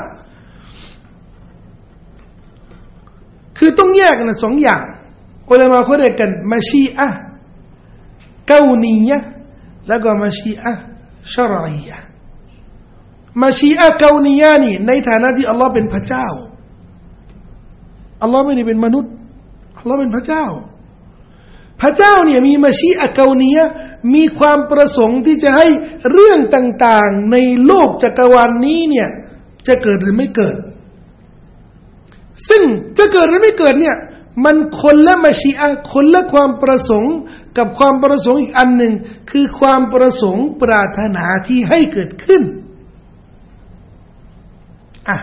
คือต้องแยกกันสองอย่างอุลามะเขาเรียกกันมัชีอะห์กาวนียะห์แล้วก็มัชีอะห์ชะรออียะห์มัชีอะห์กาวนียะห์นี่ในฐานะที่อัลเลาะห์เป็นพระเจ้าอัลเลาะห์ไม่ได้เป็นมนุษย์อัลเลาะห์เป็นพระเจ้าพระเจ้าเนี่ยมีมัชีอะห์กาวนียะห์มีความประสงค์ที่จะให้เรื่องต่างๆในโลกจักรวาลนี้เนี่ยจะเกิดหรือไม่เกิดซึ่งจะเกิดหรือไม่เกิดเนี่ยมันคนละมัชีอะห์คนละความประสงค์กับความประสงค์อีกอันหนึ่งคือความประสงค์ปรารถนาที่ให้เกิดขึ้นอ่ะ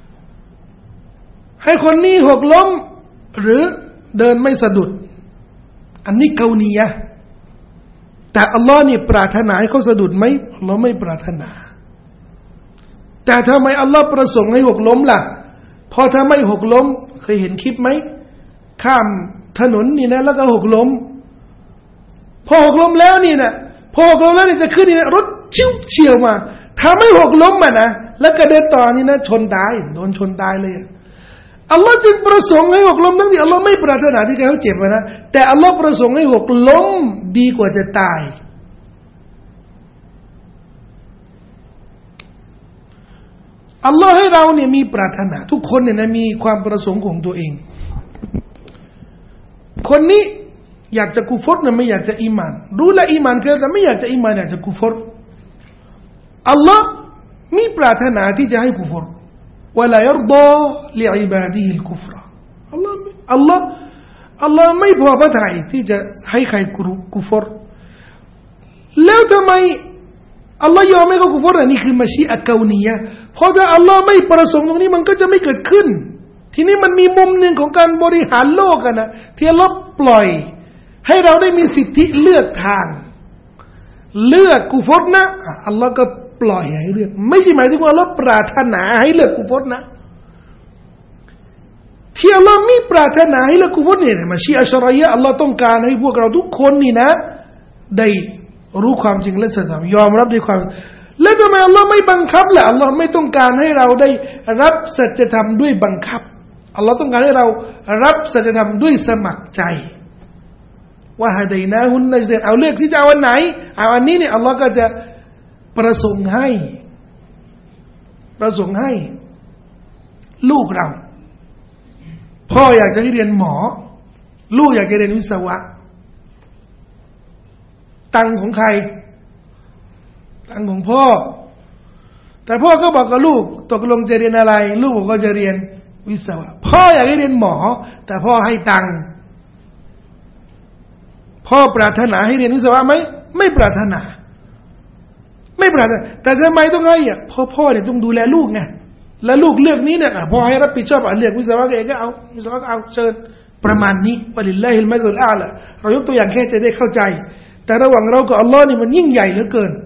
ให้คนนี้หกล้มหรือเดินไม่สะดุดอันนี้กาวนียะห์แต่อัลลอฮ์นี่ปรารถนาให้เขาสะดุดไหมอัลลอฮ์ไม่ปรารถนาแต่ทำไมอัลลอฮ์ประสงค์ให้หกล้มล่ะพอถ้าไม่หกล้มเคยเห็นคลิปไหมข้ามถนนนี่นะแล้วก็หกล้มพอหกล้มแล้วนี่นะพอหกล้มแล้วนี่จะขึ้นนี่นะรถชิวเฉียวมาถ้าไม่หกล้มอ่ะนะแล้วก็เดินต่อนี่นะชนตายโดนชนตายเลยอัลลอฮ์จึงประสงค์ให้หกล้มทั้งที่อัลลอฮ์ไม่ปรารถนาที่เขาเจ็บนะแต่อัลลอฮ์ประสงค์ให้หกล้มดีกว่าจะตายอัลลอฮ์ให้เราเนี่ยมีปรารถนาทุกคนเนี่ยนะมีความประสงค์ของตัวเองคนนี้อยากจะกุฟรนะไม่อยากจะอีหม่านรู้ละอีหม่านคือแต่ไม่อยากจะอีหม่านอยากจะกุฟรอัลลอฮ์มีปรารถนาที่จะให้กุฟรวะลายัรฎอลิอิบาดิฮิลกุฟรอัลลอฮ์อัลลอฮ์อัลลอฮ์ไม่พอพระทัยที่จะให้ใครกุฟรแล้วทำไมอัลลอฮ์ยอมให้เขากุฟรนี่คือมัชีอะห์กาวนียะห์เพราะถ้าอัลลอฮ์ไม่ประสงค์ตรงนี้มันก็จะไม่เกิดขึ้นทีนี้มันมีมุมหนึ่งของการบริหารโลกกันนะที่อัลลอฮ์ปล่อยให้เราได้มีสิทธิเลือกทางเลือกกุฟรนะอัลลอฮ์ก็ปล่อยให้เลือกไม่ใช่หมายถึงว่าอัลลอฮ์ปรารถนาให้เลือกกุฟรนะที่อัลลอฮ์มีปรารถนาให้เลือกกุฟรเนี่ยมัชีอะห์ชะรออียะห์อัลลอฮ์ต้องการให้พวกเราทุกคนนี่นะได้รู้ความจริงและศรัทธายอมรับด้วยความแล้วทำไมอัลลอฮ์ไม่บังคับล่ะอัลลอฮ์ไม่ต้องการให้เราได้รับสัจธรรมด้วยบังคับอัลลอฮ์ต้องการให้เรารับสัจธรรมด้วยสมัครใจว่าฮะดัยนาฮุนนัจดันเอาเลือกที่จะเอาอันไหนเอาอันนี้เนี่ยอัลลอฮ์ก็จะประสงค์ให้ประสงค์ให้ลูกเราพ่ออยากจะให้เรียนหมอลูกอยากจะเรียนวิศวะตังของใครตังของพ่อแต่พ่อก็บอกกับลูกตกลงจะเรียนอะไรลูกบอกก็จะเรียนวิศวะพ่ออยากให้เรียนหมอแต่พ่อให้ตังพ่อปรารถนาให้เรียนวิศวะไหมไม่ปรารถนาไม่ปรารถนาแต่ทำไมต้องให้อ่ะพ่อพ่อเนี่ยต้องดูแลลูกไงแล้วลูกเลือกนี้เนี่ยพ่อให้รับผิดชอบอ่ะเลือกวิศวะเองก็เอาวิศวะก็เอาเชิญประมาณนี้วะลิลลาฮิลมัซุลอาละเรายกตัวอย่างแค่จะได้เข้าใจแต่ระหว่างเรากับอัลลอฮ์นี่มันยิ่งใหญ่เหลือเกิน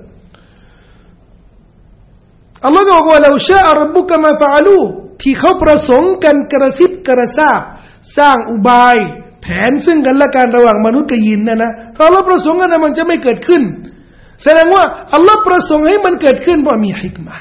อัลลอฮ์ก็บอกว่าเราชาอัลบุกมาฟะอาลูที่เขาประสงค์กันกระซิบกระซาบสร้างอุบายแผนซึ่งกันและกันระหว่างมนุษย์กับยินนะนะถ้าอัลลอฮ์ประสงค์กันมันจะไม่เกิดขึ้นแสดงว่าอัลลอฮ์ประสงค์ให้มันเกิดขึ้นเพราะมีฮิกมะห์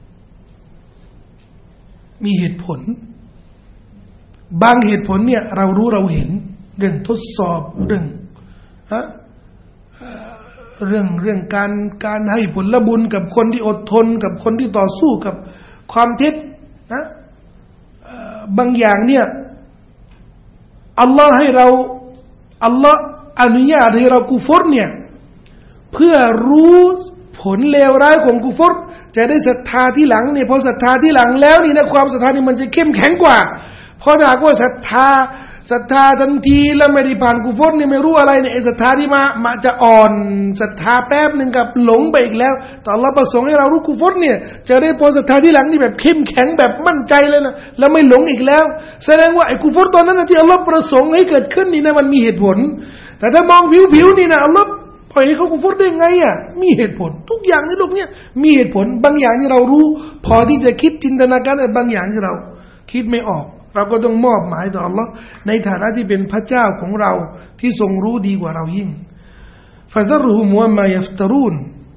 มีเหตุผลบางเหตุผลเนี่ยเรารู้เราเห็นเรื่องทดสอบเรื่องฮะเรื่องเรื่องการการให้ผลบุญกับคนที่อดทนกับคนที่ต่อสู้กับความเท็จนะบางอย่างเนี่ยอัลลอฮ์ให้เราอัลลอฮ์อนุญาตให้เรากุฟรเนี่ยเพื่อรู้ผลเลวร้ายของกุฟรจะได้ศรัทธาที่หลังเนี่ยพอศรัทธาที่หลังแล้วนี่นะความศรัทธานี่มันจะเข้มแข็งกว่าเพราะถ้าหากว่าศรัทธาศรัทธาทันทีแล้วไม่ได้ผ่านกุฟรเนี่ยไม่รู้อะไรเนี่ยไอ้ศรัทธาที่มามาจะอ่อนศรัทธาแป๊บนึงกับหลงไปอีกแล้วแต่อัลเลาะห์ประสงค์ให้เรารู้กุฟรเนี่ยจะได้พอศรัทธาที่หลังนี่แบบเข้มแข็งแบบมั่นใจเลยนะแล้วไม่หลงอีกแล้วแสดงว่าไอ้กุฟรตอนนั้นที่อัลเลาะห์ประสงค์ให้เกิดขึ้นนี่นะมันมีเหตุผลแต่ถ้ามองผิวๆนี่นะอัลเลาะห์ปล่อยให้เขากุฟรได้ไงอ่ะมีเหตุผลทุกอย่างในโลกเนี้ยมีเหตุผลบางอย่างที่เรารู้พอที่จะคิดจินตนาการแต่บางอย่างที่เราคิดไม่ออกเราก็ต้องมอบหมายต่อ Allah ในฐานะที่เป็นพระเจ้าของเราที่ทรงรู้ดีกว่าเรายิ่งฟะซะรุฮุมวะมายัฟตะรูน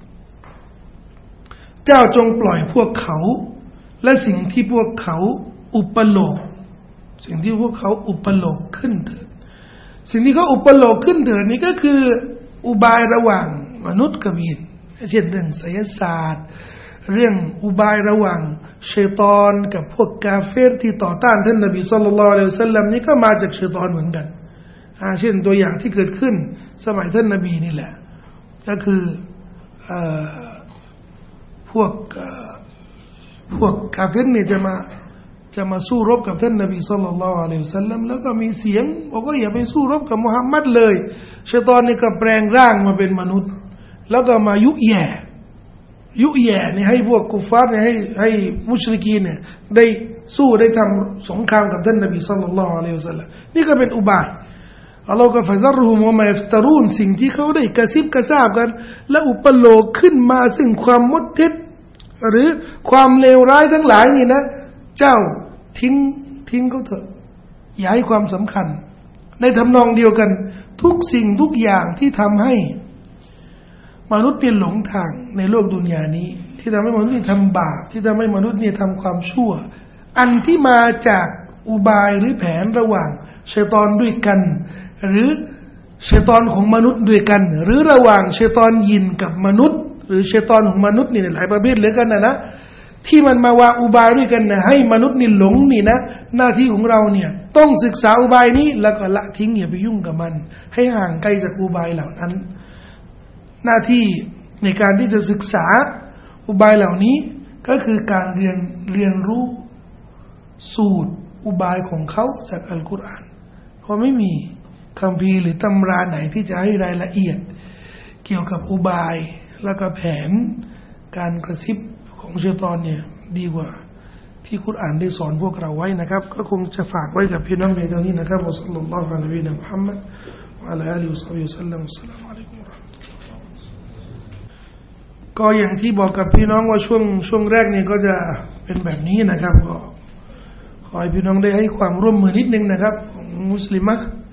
เจ้าจงปล่อยพวกเขาและสิ่งที่พวกเขาอุปโลกสิ่งที่พวกเขาอุปโลกขึ้นเถิดสิ่งที่เขาอุปโลกขึ้นเถิดนี่ก็คืออุบายระหว่างมนุษย์กับยินเช่นเรื่องไสยศาสตร์เรื่องอุบายระหว่างชัยฏอนกับพวกกาเฟรที่ต่อต้านท่านนบีศ็อลลัลลอฮุอะลัยฮิวะซัลลัมนี่ก็มาจากชัยฏอนเหมือนกันอ่าเช่นตัวอย่างที่เกิดขึ้นสมัยท่านนบีนี่แหละก็คือเอ่อพวกพวกกาเฟรเนี่ยจะมาจะมาสู้รบกับท่านนบีศ็อลลัลลอฮุอะลัยฮิวะซัลลัมแล้วก็มีเสียงบอกว่าอย่าไปสู้รบกับมุฮัมมัดเลยชัยฏอนนี่ก็แปลงร่างมาเป็นมนุษย์แล้วก็มายุแย่ยุแย่เนี่ยให้พวกกุฟาร์เนี่ยให้ให้มุชริกีนเนี่ยได้สู้ได้ทำสงครามกับท่านนบีศ็อลลัลลอฮุอะลัยฮิวะซัลลัมนี่ก็เป็นอุบายอัลลอฮฺก็ฟะซัรฮุมวะมายัฟตะรูนสิ่งที่เขาได้กระซิบกระซาบกันและอุปโลกขึ้นมาซึ่งความมดเท็จหรือความเลวร้ายทั้งหลายนี่นะเจ้าทิ้งทิ้งเขาเถอะอย่าให้ความสำคัญในทำนองเดียวกันทุกสิ่งทุกอย่างที่ทำให้มนุษย์เนี่ยหลงทางในโลกดุนยานี้ที่ทำให้มนุษย์นี่ทำบาปที่ทำให้มนุษย์เนี่ยทำความชั่วอันที่มาจากอุบายหรือแผนระหว่างชัยฏอนด้วยกันหรือชัยฏอนของมนุษย์ด้วยกันหรือระหว่างชัยฏอนยินกับมนุษย์หรือชัยฏอนของมนุษย์นี่หลายประเภทเหลือกันนะนะที่มันมาวางอุบายด้วยกันนะให้มนุษย์นี่หลงนี่นะหน้าที่ของเราเนี่ยต้องศึกษาอุบายนี้แล้วก็ละทิ้งอย่าไปยุ่งกับมันให้ห่างไกลจากอุบายเหล่านั้นหน้าที่ในการที่จะศึกษาอุบายเหล่านี้ก็คือการเรียนเรียนรู้สูตรอุบายของเขาจากอัลกุรอานเพราะไม่มีคัมภีร์หรือตำราไหนที่จะให้รายละเอียดเกี่ยวกับอุบายแล้วก็แผนการกระซิบของชัยฏอนเนี่ยดีกว่าที่กุรอานได้สอนพวกเราไว้นะครับก็คงจะฝากไว้กับพี่น้องในตรงนี้นะครับวะศ็อลลัลลอฮุอะลัยฮิมุฮัมมัดวะอะลาอาลิฮิวะศอฮบิฮิวะซัลลัมอัสสลามุอะลัยกุมก็อย่างที่บอกกับพี่น้องว่าช่วงช่วงแรกเนี่ยก็จะเป็นแบบนี้นะครับก็ขอให้พี่น้องได้ให้ความร่วมมือนิดนึงนะครับของมุสลิมะ